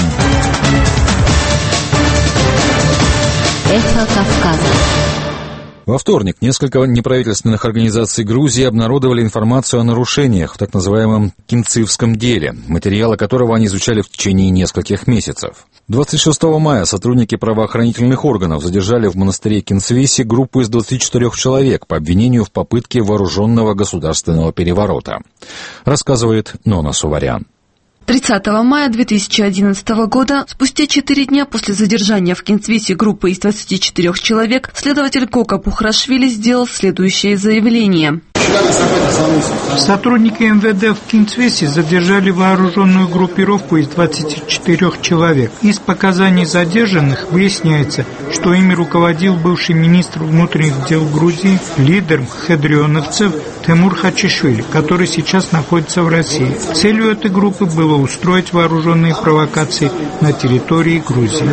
Эхо Кавказа. Во вторник несколько неправительственных организаций Грузии обнародовали информацию о нарушениях в так называемом Кинцивском деле, материалы которого они изучали в течение нескольких месяцев. двадцать шестого мая сотрудники правоохранительных органов задержали в монастыре Кинцвиси группу из двадцати четырёх человек по обвинению в попытке вооруженного государственного переворота. Рассказывает Нона Суварян. тридцатого мая две тысячи одиннадцатого года, спустя четыре дня после задержания в Кинцвисе группы из двадцати четырёх человек, следователь Кока Пухрашвили сделал следующее заявление. Сотрудники эм вэ дэ в Кинцвесе задержали вооруженную группировку из двадцати четырёх человек. Из показаний задержанных выясняется, что ими руководил бывший министр внутренних дел Грузии, лидер хедрионовцев Темур Хачишвили, который сейчас находится в России. Целью этой группы было устроить вооруженные провокации на территории Грузии.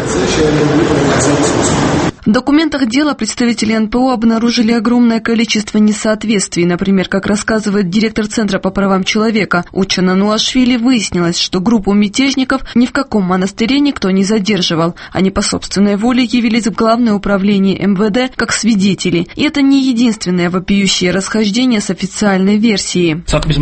В документах дела представители эн пэ о обнаружили огромное количество несоответствий. Например, как рассказывает директор Центра по правам человека Учана Нуашвили, выяснилось, что группу мятежников ни в каком монастыре никто не задерживал. Они по собственной воле явились в Главное управление эм вэ дэ как свидетели. И это не единственное вопиющее расхождение с официальной версией.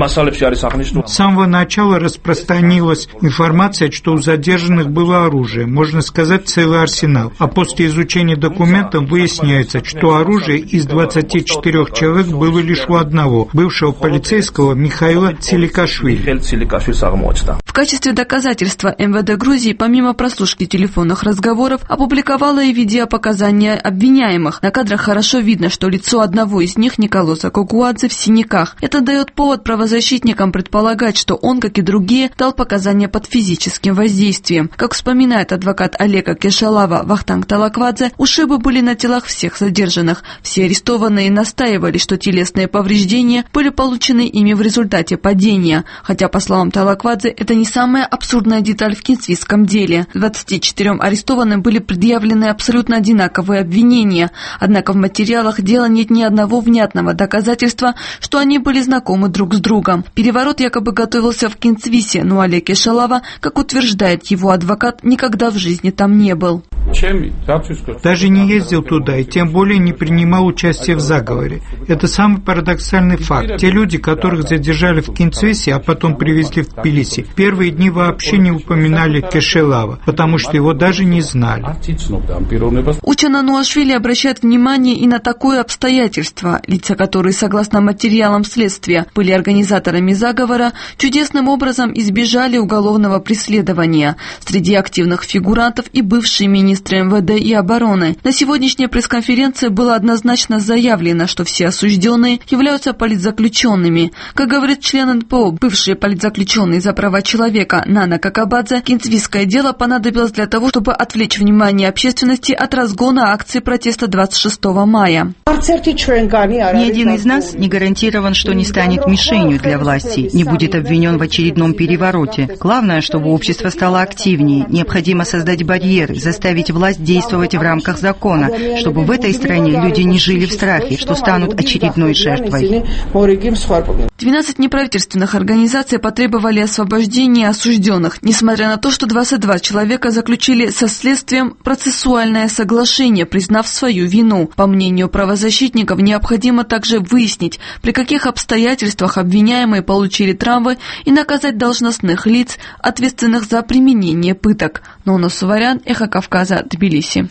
С самого начала распространилась информация, что у задержанных было оружие, можно сказать, целый арсенал. А после изучения документов документам выясняется, что оружие из двадцати четырёх человек было лишь у одного, бывшего полицейского Михаила Целикашвили. В качестве доказательства эм вэ дэ Грузии, помимо прослушки телефонных разговоров, опубликовала и видеопоказания обвиняемых. На кадрах хорошо видно, что лицо одного из них, Николоса Кокуадзе, в синяках. Это дает повод правозащитникам предполагать, что он, как и другие, дал показания под физическим воздействием. Как вспоминает адвокат Олега Кешалава Вахтанг Талаквадзе, ушибы были на телах всех задержанных. Все арестованные настаивали, что телесные повреждения были получены ими в результате падения. Хотя, по словам Талаквадзе, это не самая абсурдная деталь в кинцвисском деле. двадцати четырем арестованным были предъявлены абсолютно одинаковые обвинения. Однако в материалах дела нет ни одного внятного доказательства, что они были знакомы друг с другом. Переворот якобы готовился в Кинцвисе, но Олег Кешалава, как утверждает его адвокат, никогда в жизни там не был. Даже не ездил туда и тем более не принимал участие в заговоре. Это самый парадоксальный факт. Те люди, которых задержали в Кинцвесе, а потом привезли в Тбилиси, первые дни вообще не упоминали Кешалава, потому что его даже не знали. Учана Нуашвили обращает внимание и на такое обстоятельство. Лица, которые, согласно материалам следствия, были организаторами заговора, чудесным образом избежали уголовного преследования. Среди активных фигурантов и бывшие министры эм вэ дэ и обороны. На сегодняшней пресс-конференции было однозначно заявлено, что все осужденные являются политзаключенными. Как говорит член эн пэ о, бывший политзаключенный за права человека Нана Какабадзе, кинцвисское дело понадобилось для того, чтобы отвлечь внимание общественности от разгона акции протеста двадцать шестого мая. Ни один из нас не гарантирован, что не станет мишенью для власти, не будет обвинен в очередном перевороте. Главное, чтобы общество стало активнее. Необходимо создать барьеры, заставить власть действовать в рамках закона, чтобы в этой стране люди не жили в страхе, что станут очередной жертвой. двенадцать неправительственных организаций потребовали освобождения осужденных, несмотря на то, что двадцать два человека заключили со следствием процессуальное соглашение, признав свою вину. По мнению правозащитников, необходимо также выяснить, при каких обстоятельствах обвиняемые получили травмы, и наказать должностных лиц, ответственных за применение пыток. Нона Суварян, Эхо Кавказа, Тбилиси.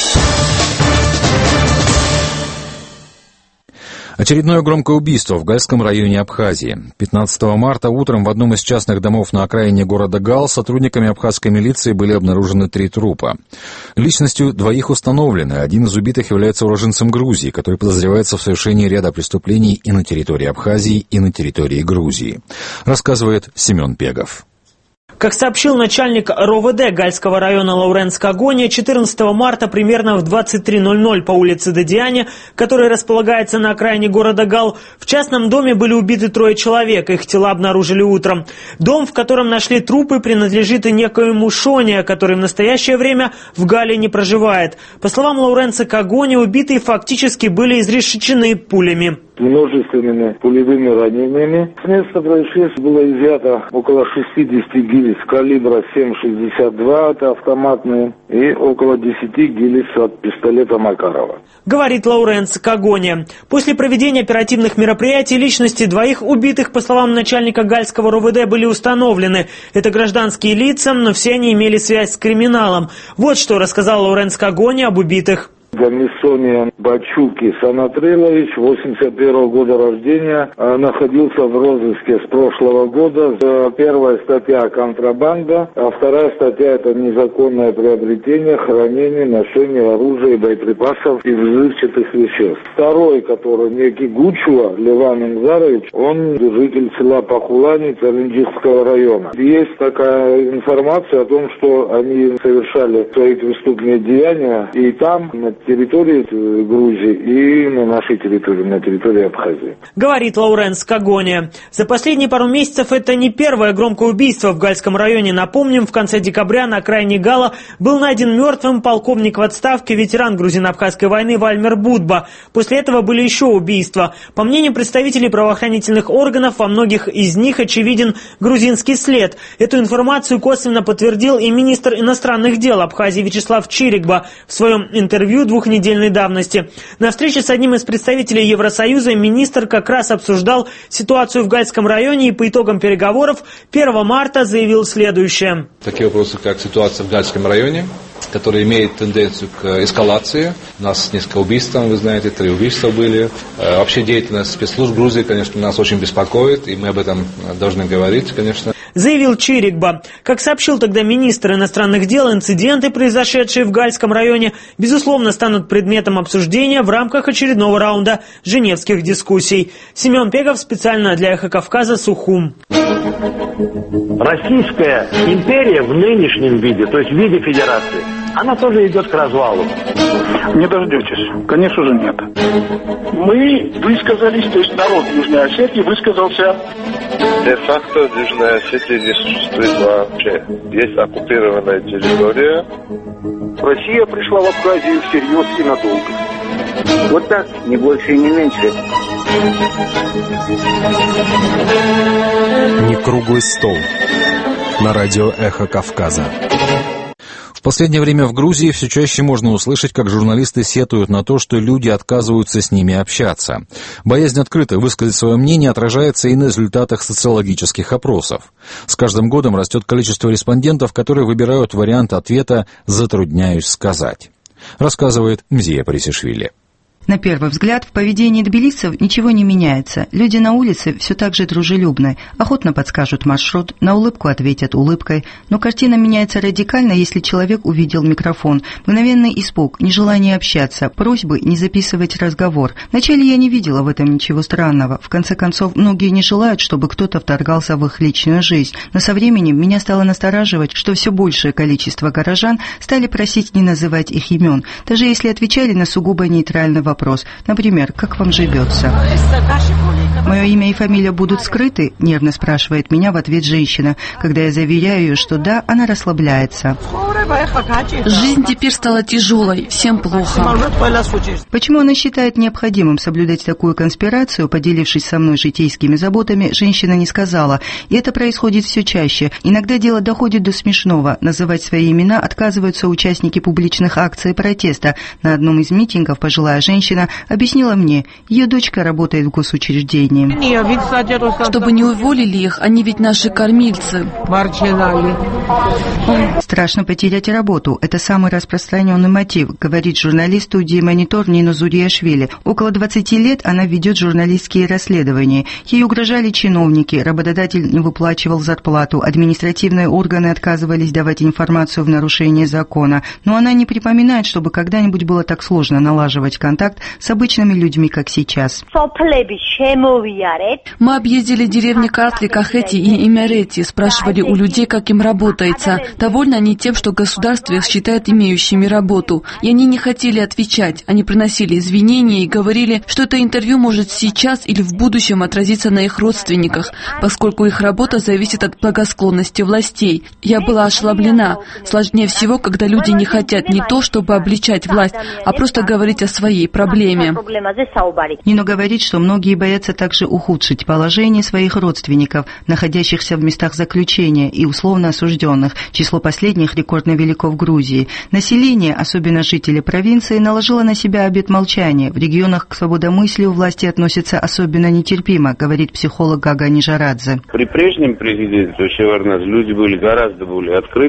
Очередное громкое убийство в Гальском районе Абхазии. пятнадцатого марта утром в одном из частных домов на окраине города Гал сотрудниками абхазской милиции были обнаружены три трупа. Личностью двоих установлены. Один из убитых является уроженцем Грузии, который подозревается в совершении ряда преступлений и на территории Абхазии, и на территории Грузии. Рассказывает Семен Пегов. Как сообщил начальник эр о вэ дэ Гальского района Лауренц Кагони, четырнадцатого марта примерно в двадцать три ноль ноль по улице Дадиане, которая располагается на окраине города Гал, в частном доме были убиты трое человек, их тела обнаружили утром. Дом, в котором нашли трупы, принадлежит и некоему Шоне, который в настоящее время в Гале не проживает. По словам Лауренца Кагони, убитые фактически были изрешечены пулями. Множественными пулевыми ранениями. С места происшествия было изъято около шестидесяти гильз калибра семь шестьдесят два, это автоматные, и около десяти гильз от пистолета Макарова. Говорит Лауренц Кагони. После проведения оперативных мероприятий личности двоих убитых, по словам начальника Гальского эр о вэ дэ, были установлены. Это гражданские лица, но все они имели связь с криминалом. Вот что рассказал Лауренц Кагони об убитых. Гамисония Бачуки Санатрилович, восемьдесят первого года рождения, находился в розыске с прошлого года. Первая статья — контрабанда, а вторая статья — это незаконное приобретение, хранение, ношение оружия и боеприпасов и взрывчатых веществ. Второй, который некий Гучуа Леван Инзарович, он житель села Пахулани Царинджикского района. Есть такая информация о том, что они совершали свои преступные деяния и там, на территории Грузии, и на нашей территории, на территории Абхазии. Говорит Лауренс Кагония. За последние пару месяцев это не первое громкое убийство в Гальском районе. Напомним, в конце декабря на окраине Гала был найден мертвым полковник в отставке, ветеран грузино-абхазской войны Вальмер Будба. После этого были еще убийства. По мнению представителей правоохранительных органов, во многих из них очевиден грузинский след. Эту информацию косвенно подтвердил и министр иностранных дел Абхазии Вячеслав Чирикба в своем интервью двухнедельной давности. На встрече с одним из представителей Евросоюза министр как раз обсуждал ситуацию в Гальском районе и по итогам переговоров первого марта заявил следующее. Такие вопросы, как ситуация в Гальском районе, который имеет тенденцию к эскалации. У нас несколько убийств, вы знаете, три убийства были. Вообще деятельность спецслужб Грузии, конечно, нас очень беспокоит, и мы об этом должны говорить, конечно. Заявил Чирикба. Как сообщил тогда министр иностранных дел, инциденты, произошедшие в Гальском районе, безусловно, станут предметом обсуждения в рамках очередного раунда женевских дискуссий. Семен Пегов специально для «Эхо Кавказа», Сухум. Российская империя в нынешнем виде, то есть в виде федерации, она тоже идет к развалу. Не дождетесь. Конечно же, нет. Мы высказались, то есть народ Южной Осетии высказался. Де-факто в Южной Осетии не существует вообще. Есть оккупированная территория. Россия пришла в Абхазию всерьез и надолго. Вот так, не больше и не меньше. Не круглый стол. На радио «Эхо Кавказа». В последнее время в Грузии все чаще можно услышать, как журналисты сетуют на то, что люди отказываются с ними общаться. Боязнь открыто высказать свое мнение отражается и на результатах социологических опросов. С каждым годом растет количество респондентов, которые выбирают вариант ответа «затрудняюсь сказать», рассказывает Мзия Парисишвили. На первый взгляд, в поведении тбилисцев ничего не меняется. Люди на улице все так же дружелюбны, охотно подскажут маршрут, на улыбку ответят улыбкой. Но картина меняется радикально, если человек увидел микрофон. Мгновенный испуг, нежелание общаться, просьбы не записывать разговор. Вначале я не видела в этом ничего странного. В конце концов, многие не желают, чтобы кто-то вторгался в их личную жизнь. Но со временем меня стало настораживать, что все большее количество горожан стали просить не называть их имен, даже если отвечали на сугубо нейтральный вопрос. Вопрос. Например, как вам живется? Мое имя и фамилия будут скрыты? Нервно спрашивает меня в ответ женщина. Когда я заверяю ее, что да, она расслабляется. Жизнь теперь стала тяжелой, всем плохо. Почему она считает необходимым соблюдать такую конспирацию, поделившись со мной житейскими заботами, женщина не сказала. И это происходит все чаще. Иногда дело доходит до смешного. Называть свои имена отказываются участники публичных акций протеста. На одном из митингов пожилая женщина объяснила мне, ее дочка работает в госучреждении. Чтобы не уволили их, они ведь наши кормильцы. Страшно потерять работу. Это самый распространенный мотив, говорит журналист студии «Монитор» Нина Зурияшвили. Около двадцати лет она ведет журналистские расследования. Ей угрожали чиновники, работодатель не выплачивал зарплату, административные органы отказывались давать информацию в нарушение закона. Но она не припоминает, чтобы когда-нибудь было так сложно налаживать контакт с обычными людьми, как сейчас. Мы объездили деревни Картли, Кахети и Имерети, спрашивали у людей, как им работается. Довольны они тем, что государство их считает имеющими работу. И они не хотели отвечать. Они приносили извинения и говорили, что это интервью может сейчас или в будущем отразиться на их родственниках, поскольку их работа зависит от благосклонности властей. Я была ошеломлена. Сложнее всего, когда люди не хотят не то, чтобы обличать власть, а просто говорить о своей проблеме. Нино говорит, что многие боятся также ухудшить положение своих родственников, находящихся в местах заключения и условно осужденных. Число последних рекордно велико в Грузии. Население, особенно жители провинции, наложило на себя обет молчания. В регионах к свободомыслию власти относятся особенно нетерпимо, говорит психолог Гага Нижарадзе. При прежнем президенте Шеварнадзе люди были гораздо более открыты,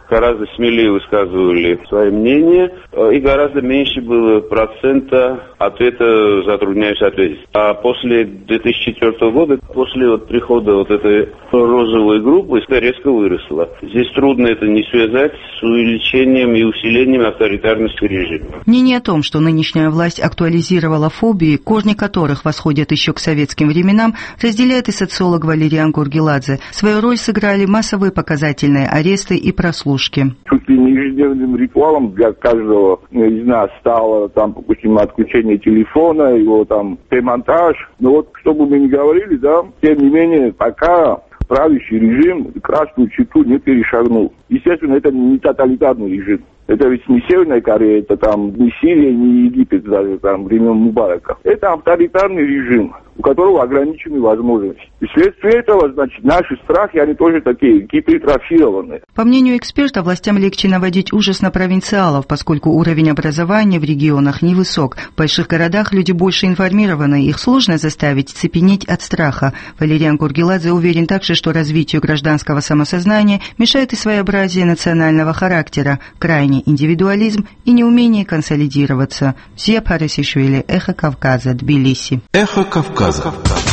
гораздо смелее высказывали свои мнения, и гораздо меньше было процента ответа «затрудняюсь ответить». А после две тысячи четвёртого года, после вот прихода вот этой розовой группы, это резко выросло. Здесь трудно это не связать с увеличением и усилением авторитарности режима. Мнение о том, что нынешняя власть актуализировала фобии, корни которых восходят еще к советским временам, разделяет и социолог Валериан Гургеладзе. Свою роль сыграли массовые показательные аресты и прослушки. Чуть ли не ежедневным ритуалом для каждого из нас стало, там, допустим, отключение телефона, его там демонтаж. Но вот, что бы мы ни говорили, да, тем не менее, пока правящий режим красную черту не перешагнул. Естественно, это не тоталитарный режим. Это ведь не Северная Корея, это там не Сирия, не Египет, даже там времен Мубарака. Это авторитарный режим, у которого ограничены возможности. И вследствие этого, значит, наши страхи, они тоже такие гипертрофированные. По мнению эксперта, властям легче наводить ужас на провинциалов, поскольку уровень образования в регионах невысок. В больших городах люди больше информированы, их сложно заставить цепенеть от страха. Валериан Гургеладзе уверен также, что развитию гражданского самосознания мешает и своеобразие национального характера, крайний индивидуализм и неумение консолидироваться. Зия Парисишвили, Эхо Кавказа, Тбилиси. Эхо Кавказа.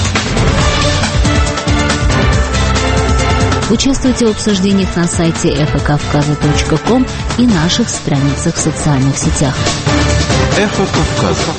Участвуйте в обсуждениях на сайте эхо кавказа точка ком и наших страницах в социальных сетях. Эхо Кавказа.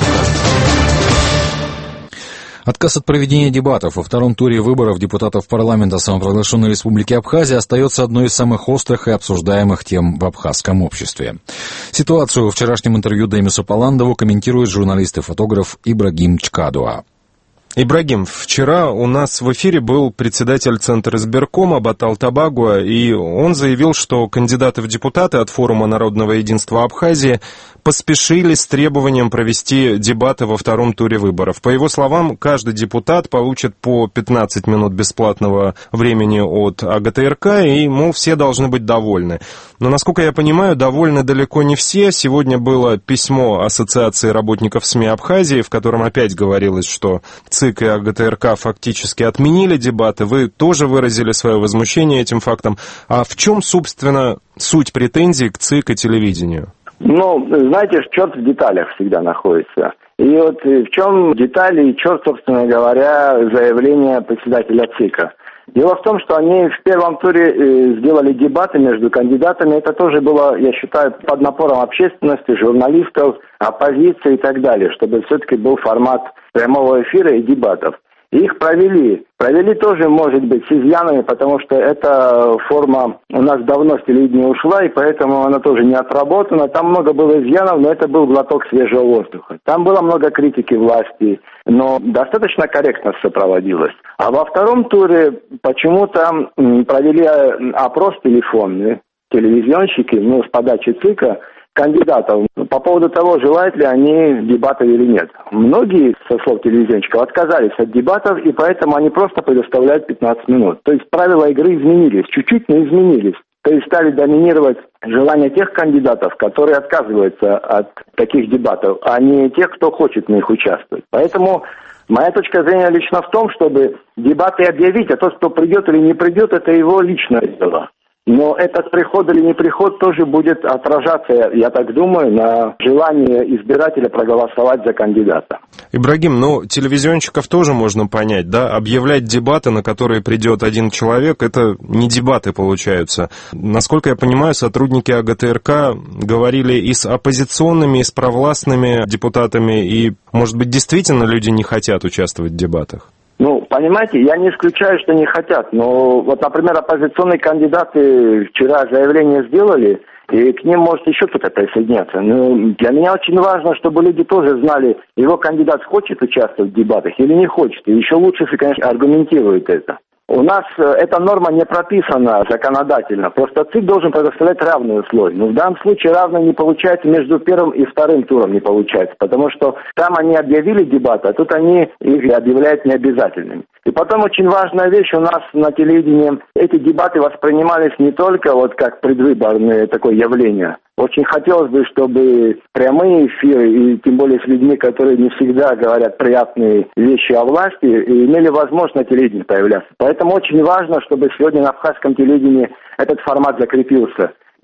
Отказ от проведения дебатов во втором туре выборов депутатов парламента самопровозглашенной Республики Абхазия остается одной из самых острых и обсуждаемых тем в абхазском обществе. Ситуацию во вчерашнем интервью Демису Паландову комментирует журналист и фотограф Ибрагим Чкадуа. Ибрагим, вчера у нас в эфире был председатель Центра избиркома Батал Табагуа, и он заявил, что кандидаты в депутаты от Форума народного единства Абхазии поспешили с требованием провести дебаты во втором туре выборов. По его словам, каждый депутат получит по пятнадцать минут бесплатного времени от АГТРК, и, мол, все должны быть довольны. Но, насколько я понимаю, довольны далеко не все. Сегодня было письмо Ассоциации работников СМИ Абхазии, в котором опять говорилось, что ЦИК и АГТРК фактически отменили дебаты. Вы тоже выразили свое возмущение этим фактом. А в чем, собственно, суть претензий к ЦИК и телевидению? Ну, знаете, черт в деталях всегда находится. И вот в чем детали и черт, собственно говоря, заявление председателя ЦИКа. Дело в том, что они в первом туре сделали дебаты между кандидатами. Это тоже было, я считаю, под напором общественности, журналистов, оппозиции и так далее, чтобы все-таки был формат прямого эфира и дебатов. И их провели. Провели тоже, может быть, с изъянами, потому что эта форма у нас давно с телевидения ушла, и поэтому она тоже не отработана. Там много было изъянов, но это был глоток свежего воздуха. Там было много критики власти, но достаточно корректно все проводилось. А во втором туре почему-то провели опрос телефонный, телевизионщики, ну, с подачи ЦИКа, кандидатов по поводу того, желают ли они дебатов или нет. Многие, со слов телевизионщиков, отказались от дебатов, и поэтому они просто предоставляют пятнадцать минут. То есть правила игры изменились, чуть-чуть, но изменились. То есть стали доминировать желания тех кандидатов, которые отказываются от таких дебатов, а не тех, кто хочет в них участвовать. Поэтому моя точка зрения лично в том, чтобы дебаты объявить, а тот, кто придет или не придет, это его личное дело. Но этот приход или не приход тоже будет отражаться, я так думаю, на желании избирателя проголосовать за кандидата. Ибрагим, ну, телевизионщиков тоже можно понять, да? Объявлять дебаты, на которые придет один человек, это не дебаты получаются. Насколько я понимаю, сотрудники АГТРК говорили и с оппозиционными, и с провластными депутатами, и, может быть, действительно люди не хотят участвовать в дебатах? Ну, понимаете, я не исключаю, что не хотят, но вот, например, оппозиционные кандидаты вчера заявление сделали, и к ним может еще кто-то присоединяться. Но для меня очень важно, чтобы люди тоже знали, его кандидат хочет участвовать в дебатах или не хочет. И еще лучше, если, конечно, аргументирует это. У нас эта норма не прописана законодательно, просто ЦИК должен предоставлять равные условия. Но в данном случае равные не получается между первым и вторым туром не получается, потому что там они объявили дебаты, а тут они их объявляют необязательными. И потом очень важная вещь у нас на телевидении, эти дебаты воспринимались не только вот как предвыборное такое явление. Очень хотелось бы, чтобы прямые эфиры, и тем более с людьми, которые не всегда говорят приятные вещи о власти, имели возможность на телевидении появляться. Поэтому очень важно, чтобы сегодня на абхазском телевидении этот формат закрепился.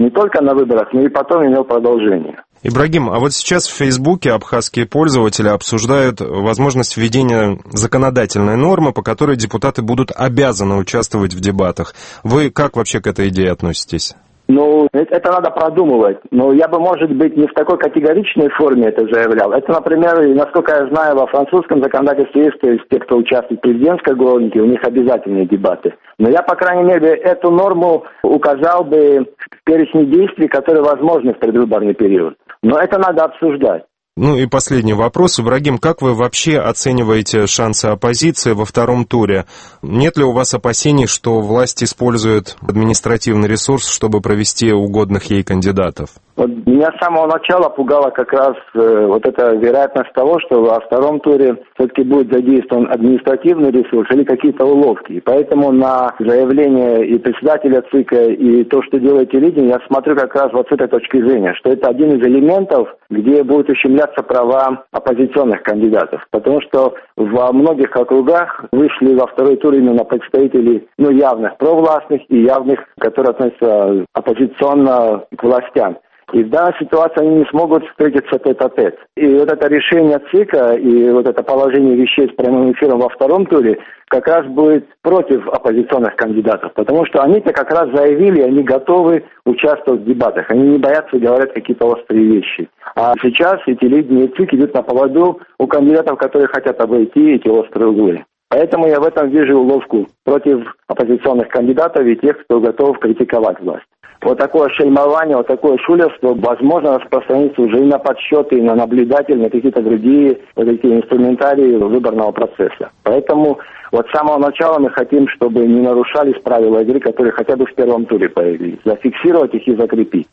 не только на выборах, но и потом имел продолжение. Ибрагим, а вот сейчас в Фейсбуке абхазские пользователи обсуждают возможность введения законодательной нормы, по которой депутаты будут обязаны участвовать в дебатах. Вы как вообще к этой идее относитесь? Ну, это надо продумывать. Но я бы, может быть, не в такой категоричной форме это заявлял. Это, например, насколько я знаю, во французском законодательстве есть, то есть те, кто участвует в президентской гонке, у них обязательные дебаты. Но я, по крайней мере, эту норму указал бы в перечне действий, которые возможны в предвыборный период. Но это надо обсуждать. Ну и последний вопрос. Ибрагим, как вы вообще оцениваете шансы оппозиции во втором туре? Нет ли у вас опасений, что власть использует административный ресурс, чтобы провести угодных ей кандидатов? Вот меня с самого начала пугала как раз э, вот эта вероятность того, что во втором туре все-таки будет задействован административный ресурс или какие-то уловки. И поэтому на заявление и председателя ЦИКа, и то, что делает телевидение, я смотрю как раз вот с этой точки зрения, что это один из элементов, где будут ущемляться права оппозиционных кандидатов. Потому что во многих округах вышли во второй тур именно представители ну, явных провластных и явных, которые относятся оппозиционно к властям. И в данной ситуации они не смогут встретиться тет-а-тет. И вот это решение ЦИКа и вот это положение вещей с прямым эфиром во втором туре как раз будет против оппозиционных кандидатов. Потому что они-то как раз заявили, они готовы участвовать в дебатах. Они не боятся говорить какие-то острые вещи. А сейчас и телевидение, и ЦИК идут на поводу у кандидатов, которые хотят обойти эти острые углы. Поэтому я в этом вижу уловку против оппозиционных кандидатов и тех, кто готов критиковать власть. Вот такое шельмование, вот такое шулерство, возможно, распространится уже и на подсчеты, и на наблюдатель, на какие-то другие вот такие инструментарии выборного процесса. Поэтому вот с самого начала мы хотим, чтобы не нарушались правила игры, которые хотя бы в первом туре появились. Зафиксировать их и закрепить.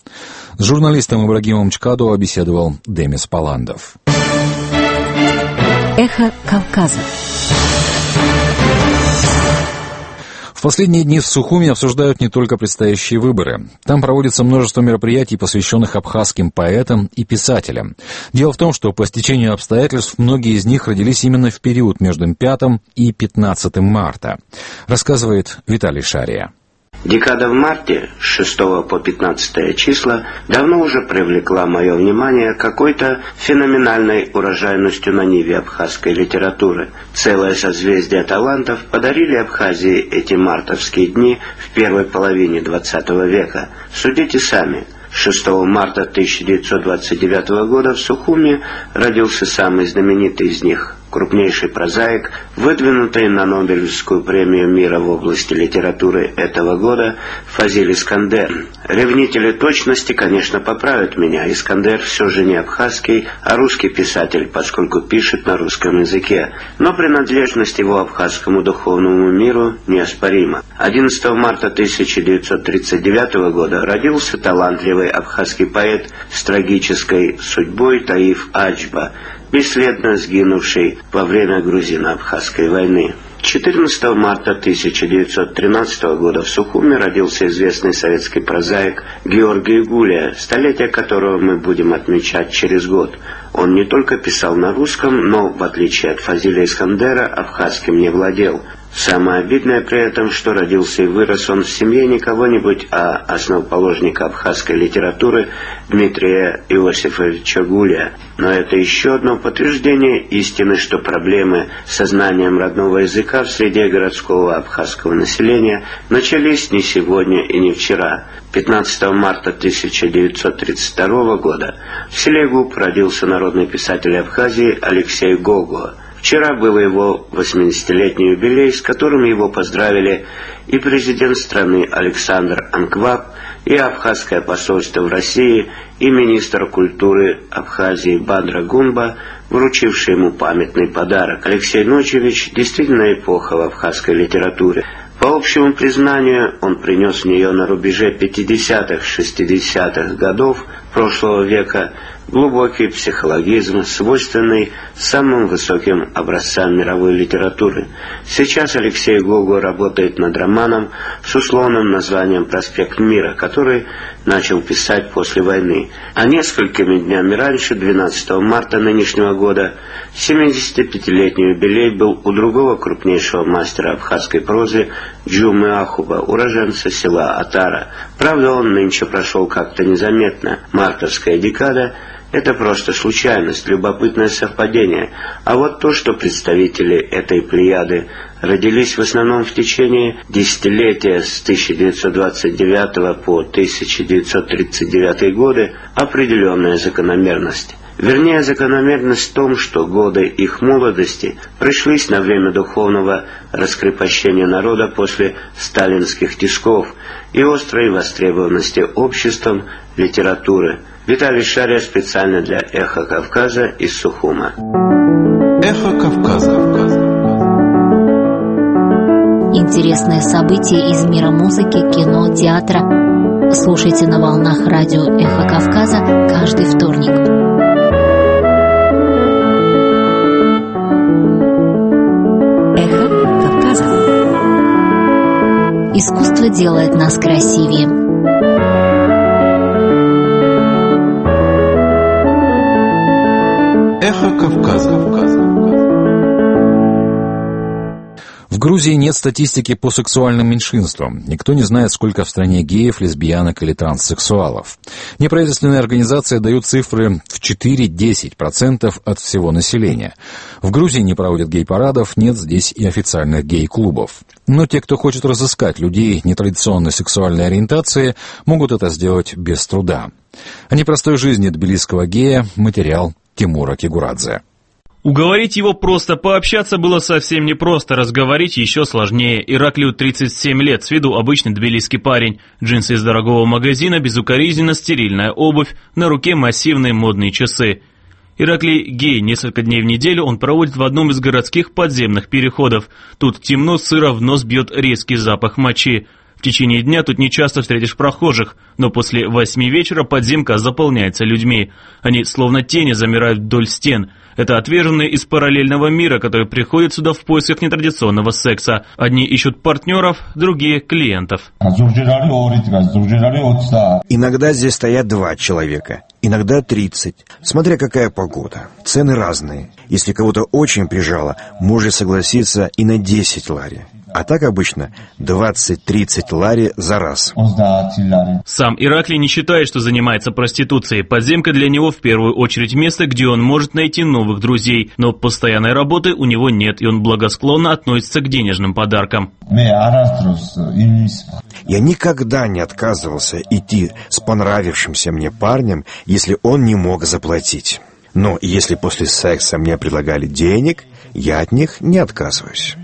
С журналистом Ибрагимом Чкадо беседовал Демис Паландов. Эхо Кавказа. В последние дни в Сухуми обсуждают не только предстоящие выборы. Там проводится множество мероприятий, посвященных абхазским поэтам и писателям. Дело в том, что по стечению обстоятельств многие из них родились именно в период между пятым и пятнадцатым марта. Рассказывает Виталий Шария. Декада в марте, с шестого по пятнадцатое числа, давно уже привлекла мое внимание какой-то феноменальной урожайностью на ниве абхазской литературы. Целое созвездие талантов подарили Абхазии эти мартовские дни в первой половине двадцатого века. Судите сами. шестого марта тысяча девятьсот двадцать девятого года в Сухуми родился самый знаменитый из них, крупнейший прозаик, выдвинутый на Нобелевскую премию мира в области литературы этого года Фазиль Искандер. Ревнители точности, конечно, поправят меня. Искандер все же не абхазский, а русский писатель, поскольку пишет на русском языке. Но принадлежность его абхазскому духовному миру неоспорима. одиннадцатого марта тысяча девятьсот тридцать девятого года родился талантливый абхазский поэт с трагической судьбой Таиф Аджба, бесследно сгинувший во время грузино-абхазской войны. четырнадцатого марта тысяча девятьсот тринадцатого года в Сухуми родился известный советский прозаик Георгий Гулия, столетие которого мы будем отмечать через год. Он не только писал на русском, но, в отличие от Фазиля Искандера, абхазским не владел. Самое обидное при этом, что родился и вырос он в семье не кого-нибудь, а основоположника абхазской литературы Дмитрия Иосифовича Гулия. Но это еще одно подтверждение истины, что проблемы с знанием родного языка в среде городского абхазского населения начались не сегодня и не вчера. пятнадцатого марта тысяча девятьсот тридцать второго года в селе Губ родился народный писатель Абхазии Алексей Гогуа. Вчера был его восьмидесятилетний юбилей, с которым его поздравили и президент страны Александр Анкваб, и Абхазское посольство в России, и министр культуры Абхазии Бадра Гунба, вручивший ему памятный подарок. Алексей Ночевич действительно эпоха в абхазской литературе. По общему признанию, он принес в нее на рубеже пятидесятых-шестидесятых годов прошлого века глубокий психологизм, свойственный самым высоким образцам мировой литературы. Сейчас Алексей Гогу работает над романом с условным названием «Проспект Мира», который начал писать после войны. А несколькими днями раньше, двенадцатого марта нынешнего года, семидесятипятилетний юбилей был у другого крупнейшего мастера абхазской прозы Джумы Ахуба, уроженца села Атара. Правда, он нынче прошел как-то незаметно. Мартовская декада — это просто случайность, любопытное совпадение. А вот то, что представители этой плеяды родились в основном в течение десятилетия с тысяча девятьсот двадцать девятого по тысяча девятьсот тридцать девятый годы, определенная закономерность. Вернее, закономерность в том, что годы их молодости пришлись на время духовного раскрепощения народа после сталинских тисков и острой востребованности обществом литературы. Виталий Шария специально для «Эхо Кавказа» из Сухума. Эхо Кавказа. Интересные события из мира музыки, кино, театра. Слушайте на волнах радио «Эхо Кавказа» каждый вторник. «Эхо Кавказа». Искусство делает нас красивее. Эхо Кавказа. В Грузии нет статистики по сексуальным меньшинствам. Никто не знает, сколько в стране геев, лесбиянок или транссексуалов. Неправительственные организации дают цифры в четыре-десять процентов от всего населения. В Грузии не проводят гей-парадов, нет здесь и официальных гей-клубов. Но те, кто хочет разыскать людей нетрадиционной сексуальной ориентации, могут это сделать без труда. О непростой жизни тбилисского гея материал Тимура Кигурадзе. Уговорить его просто пообщаться было совсем непросто, разговорить еще сложнее. Ираклию тридцать семь лет, с виду обычный тбилисский парень. Джинсы из дорогого магазина, безукоризненно стерильная обувь, на руке массивные модные часы. Ираклий гей, несколько дней в неделю он проводит в одном из городских подземных переходов. Тут темно, сыро, в нос бьет резкий запах мочи. В течение дня тут нечасто встретишь прохожих, но после восьми вечера подземка заполняется людьми. Они словно тени замирают вдоль стен. Это отверженные из параллельного мира, которые приходят сюда в поисках нетрадиционного секса. Одни ищут партнеров, другие – клиентов. Иногда здесь стоят два человека, иногда тридцать. Смотря какая погода. Цены разные. Если кого-то очень прижало, может согласиться и на десять лари. А так обычно двадцать-тридцать лари за раз. Сам Ираклий не считает, что занимается проституцией. Подземка для него в первую очередь место, где он может найти новых друзей. Но постоянной работы у него нет, и он благосклонно относится к денежным подаркам. Я никогда не отказывался идти с понравившимся мне парнем, если он не мог заплатить. Но если после секса мне предлагали денег, я от них не отказываюсь.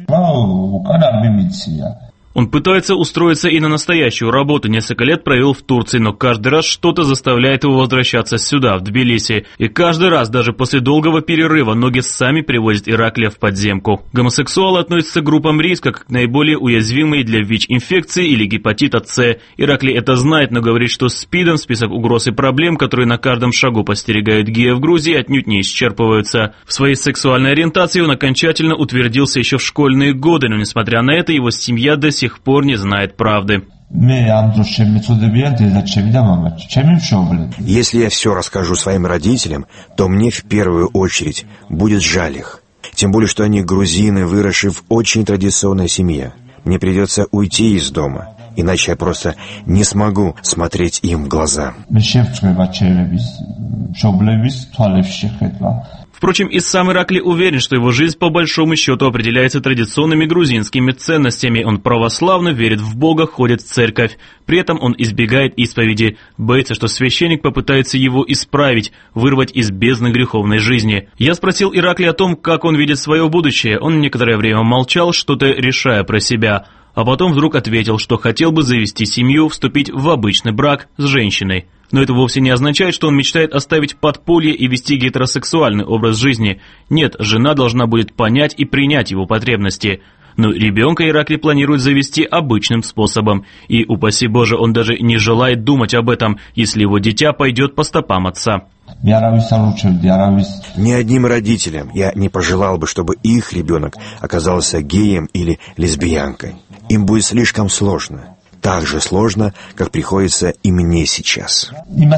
Он пытается устроиться и на настоящую работу. Несколько лет провел в Турции, но каждый раз что-то заставляет его возвращаться сюда, в Тбилиси. И каждый раз, даже после долгого перерыва, ноги сами привозят Ираклия в подземку. Гомосексуалы относятся к группам риска, как наиболее уязвимые для ВИЧ-инфекции или гепатита С. Ираклий это знает, но говорит, что с СПИДом список угроз и проблем, которые на каждом шагу постерегают гея в Грузии, отнюдь не исчерпываются. В своей сексуальной ориентации он окончательно утвердился еще в школьные годы, но, несмотря на это, его семья до сих пор не знает правды. Если я все расскажу своим родителям, то мне в первую очередь будет жаль их. Тем более, что они грузины, выросшие в очень традиционной семье. Мне придется уйти из дома, иначе я просто не смогу смотреть им в глаза. Впрочем, и сам Ираклий уверен, что его жизнь по большому счету определяется традиционными грузинскими ценностями. Он православно, верит в Бога, ходит в церковь. При этом он избегает исповеди, боится, что священник попытается его исправить, вырвать из бездны греховной жизни. Я спросил Ираклия о том, как он видит свое будущее. Он некоторое время молчал, что-то решая про себя. А потом вдруг ответил, что хотел бы завести семью, вступить в обычный брак с женщиной. Но это вовсе не означает, что он мечтает оставить подполье и вести гетеросексуальный образ жизни. Нет, жена должна будет понять и принять его потребности. Но ребенка Ираклий планирует завести обычным способом. И, упаси Боже, он даже не желает думать об этом, если его дитя пойдет по стопам отца. Ни одним родителям я не пожелал бы, чтобы их ребенок оказался геем или лесбиянкой. Им будет слишком сложно. Так же сложно, как приходится и мне сейчас.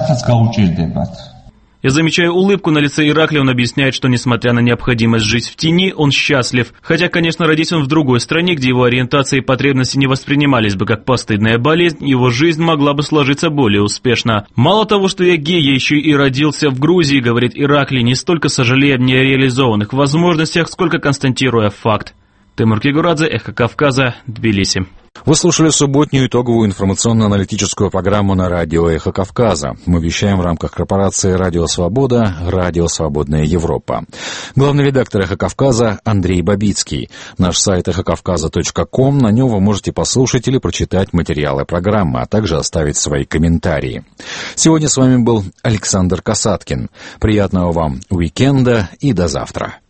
Я замечаю улыбку на лице Иракли, он объясняет, что несмотря на необходимость жить в тени, он счастлив. Хотя, конечно, родись он в другой стране, где его ориентация и потребности не воспринимались бы как постыдная болезнь, его жизнь могла бы сложиться более успешно. Мало того, что я гей, я еще и родился в Грузии, говорит Иракли, не столько сожалея о нереализованных возможностях, сколько констатируя факт. Тимур Кигурадзе, Эхо Кавказа, Тбилиси. Вы слушали субботнюю итоговую информационно-аналитическую программу на радио «Эхо Кавказа». Мы вещаем в рамках корпорации «Радио Свобода», «Радио Свободная Европа». Главный редактор «Эхо Кавказа» Андрей Бабицкий. Наш сайт эхо кавказа точка ком, на нем вы можете послушать или прочитать материалы программы, а также оставить свои комментарии. Сегодня с вами был Александр Касаткин. Приятного вам уикенда и до завтра.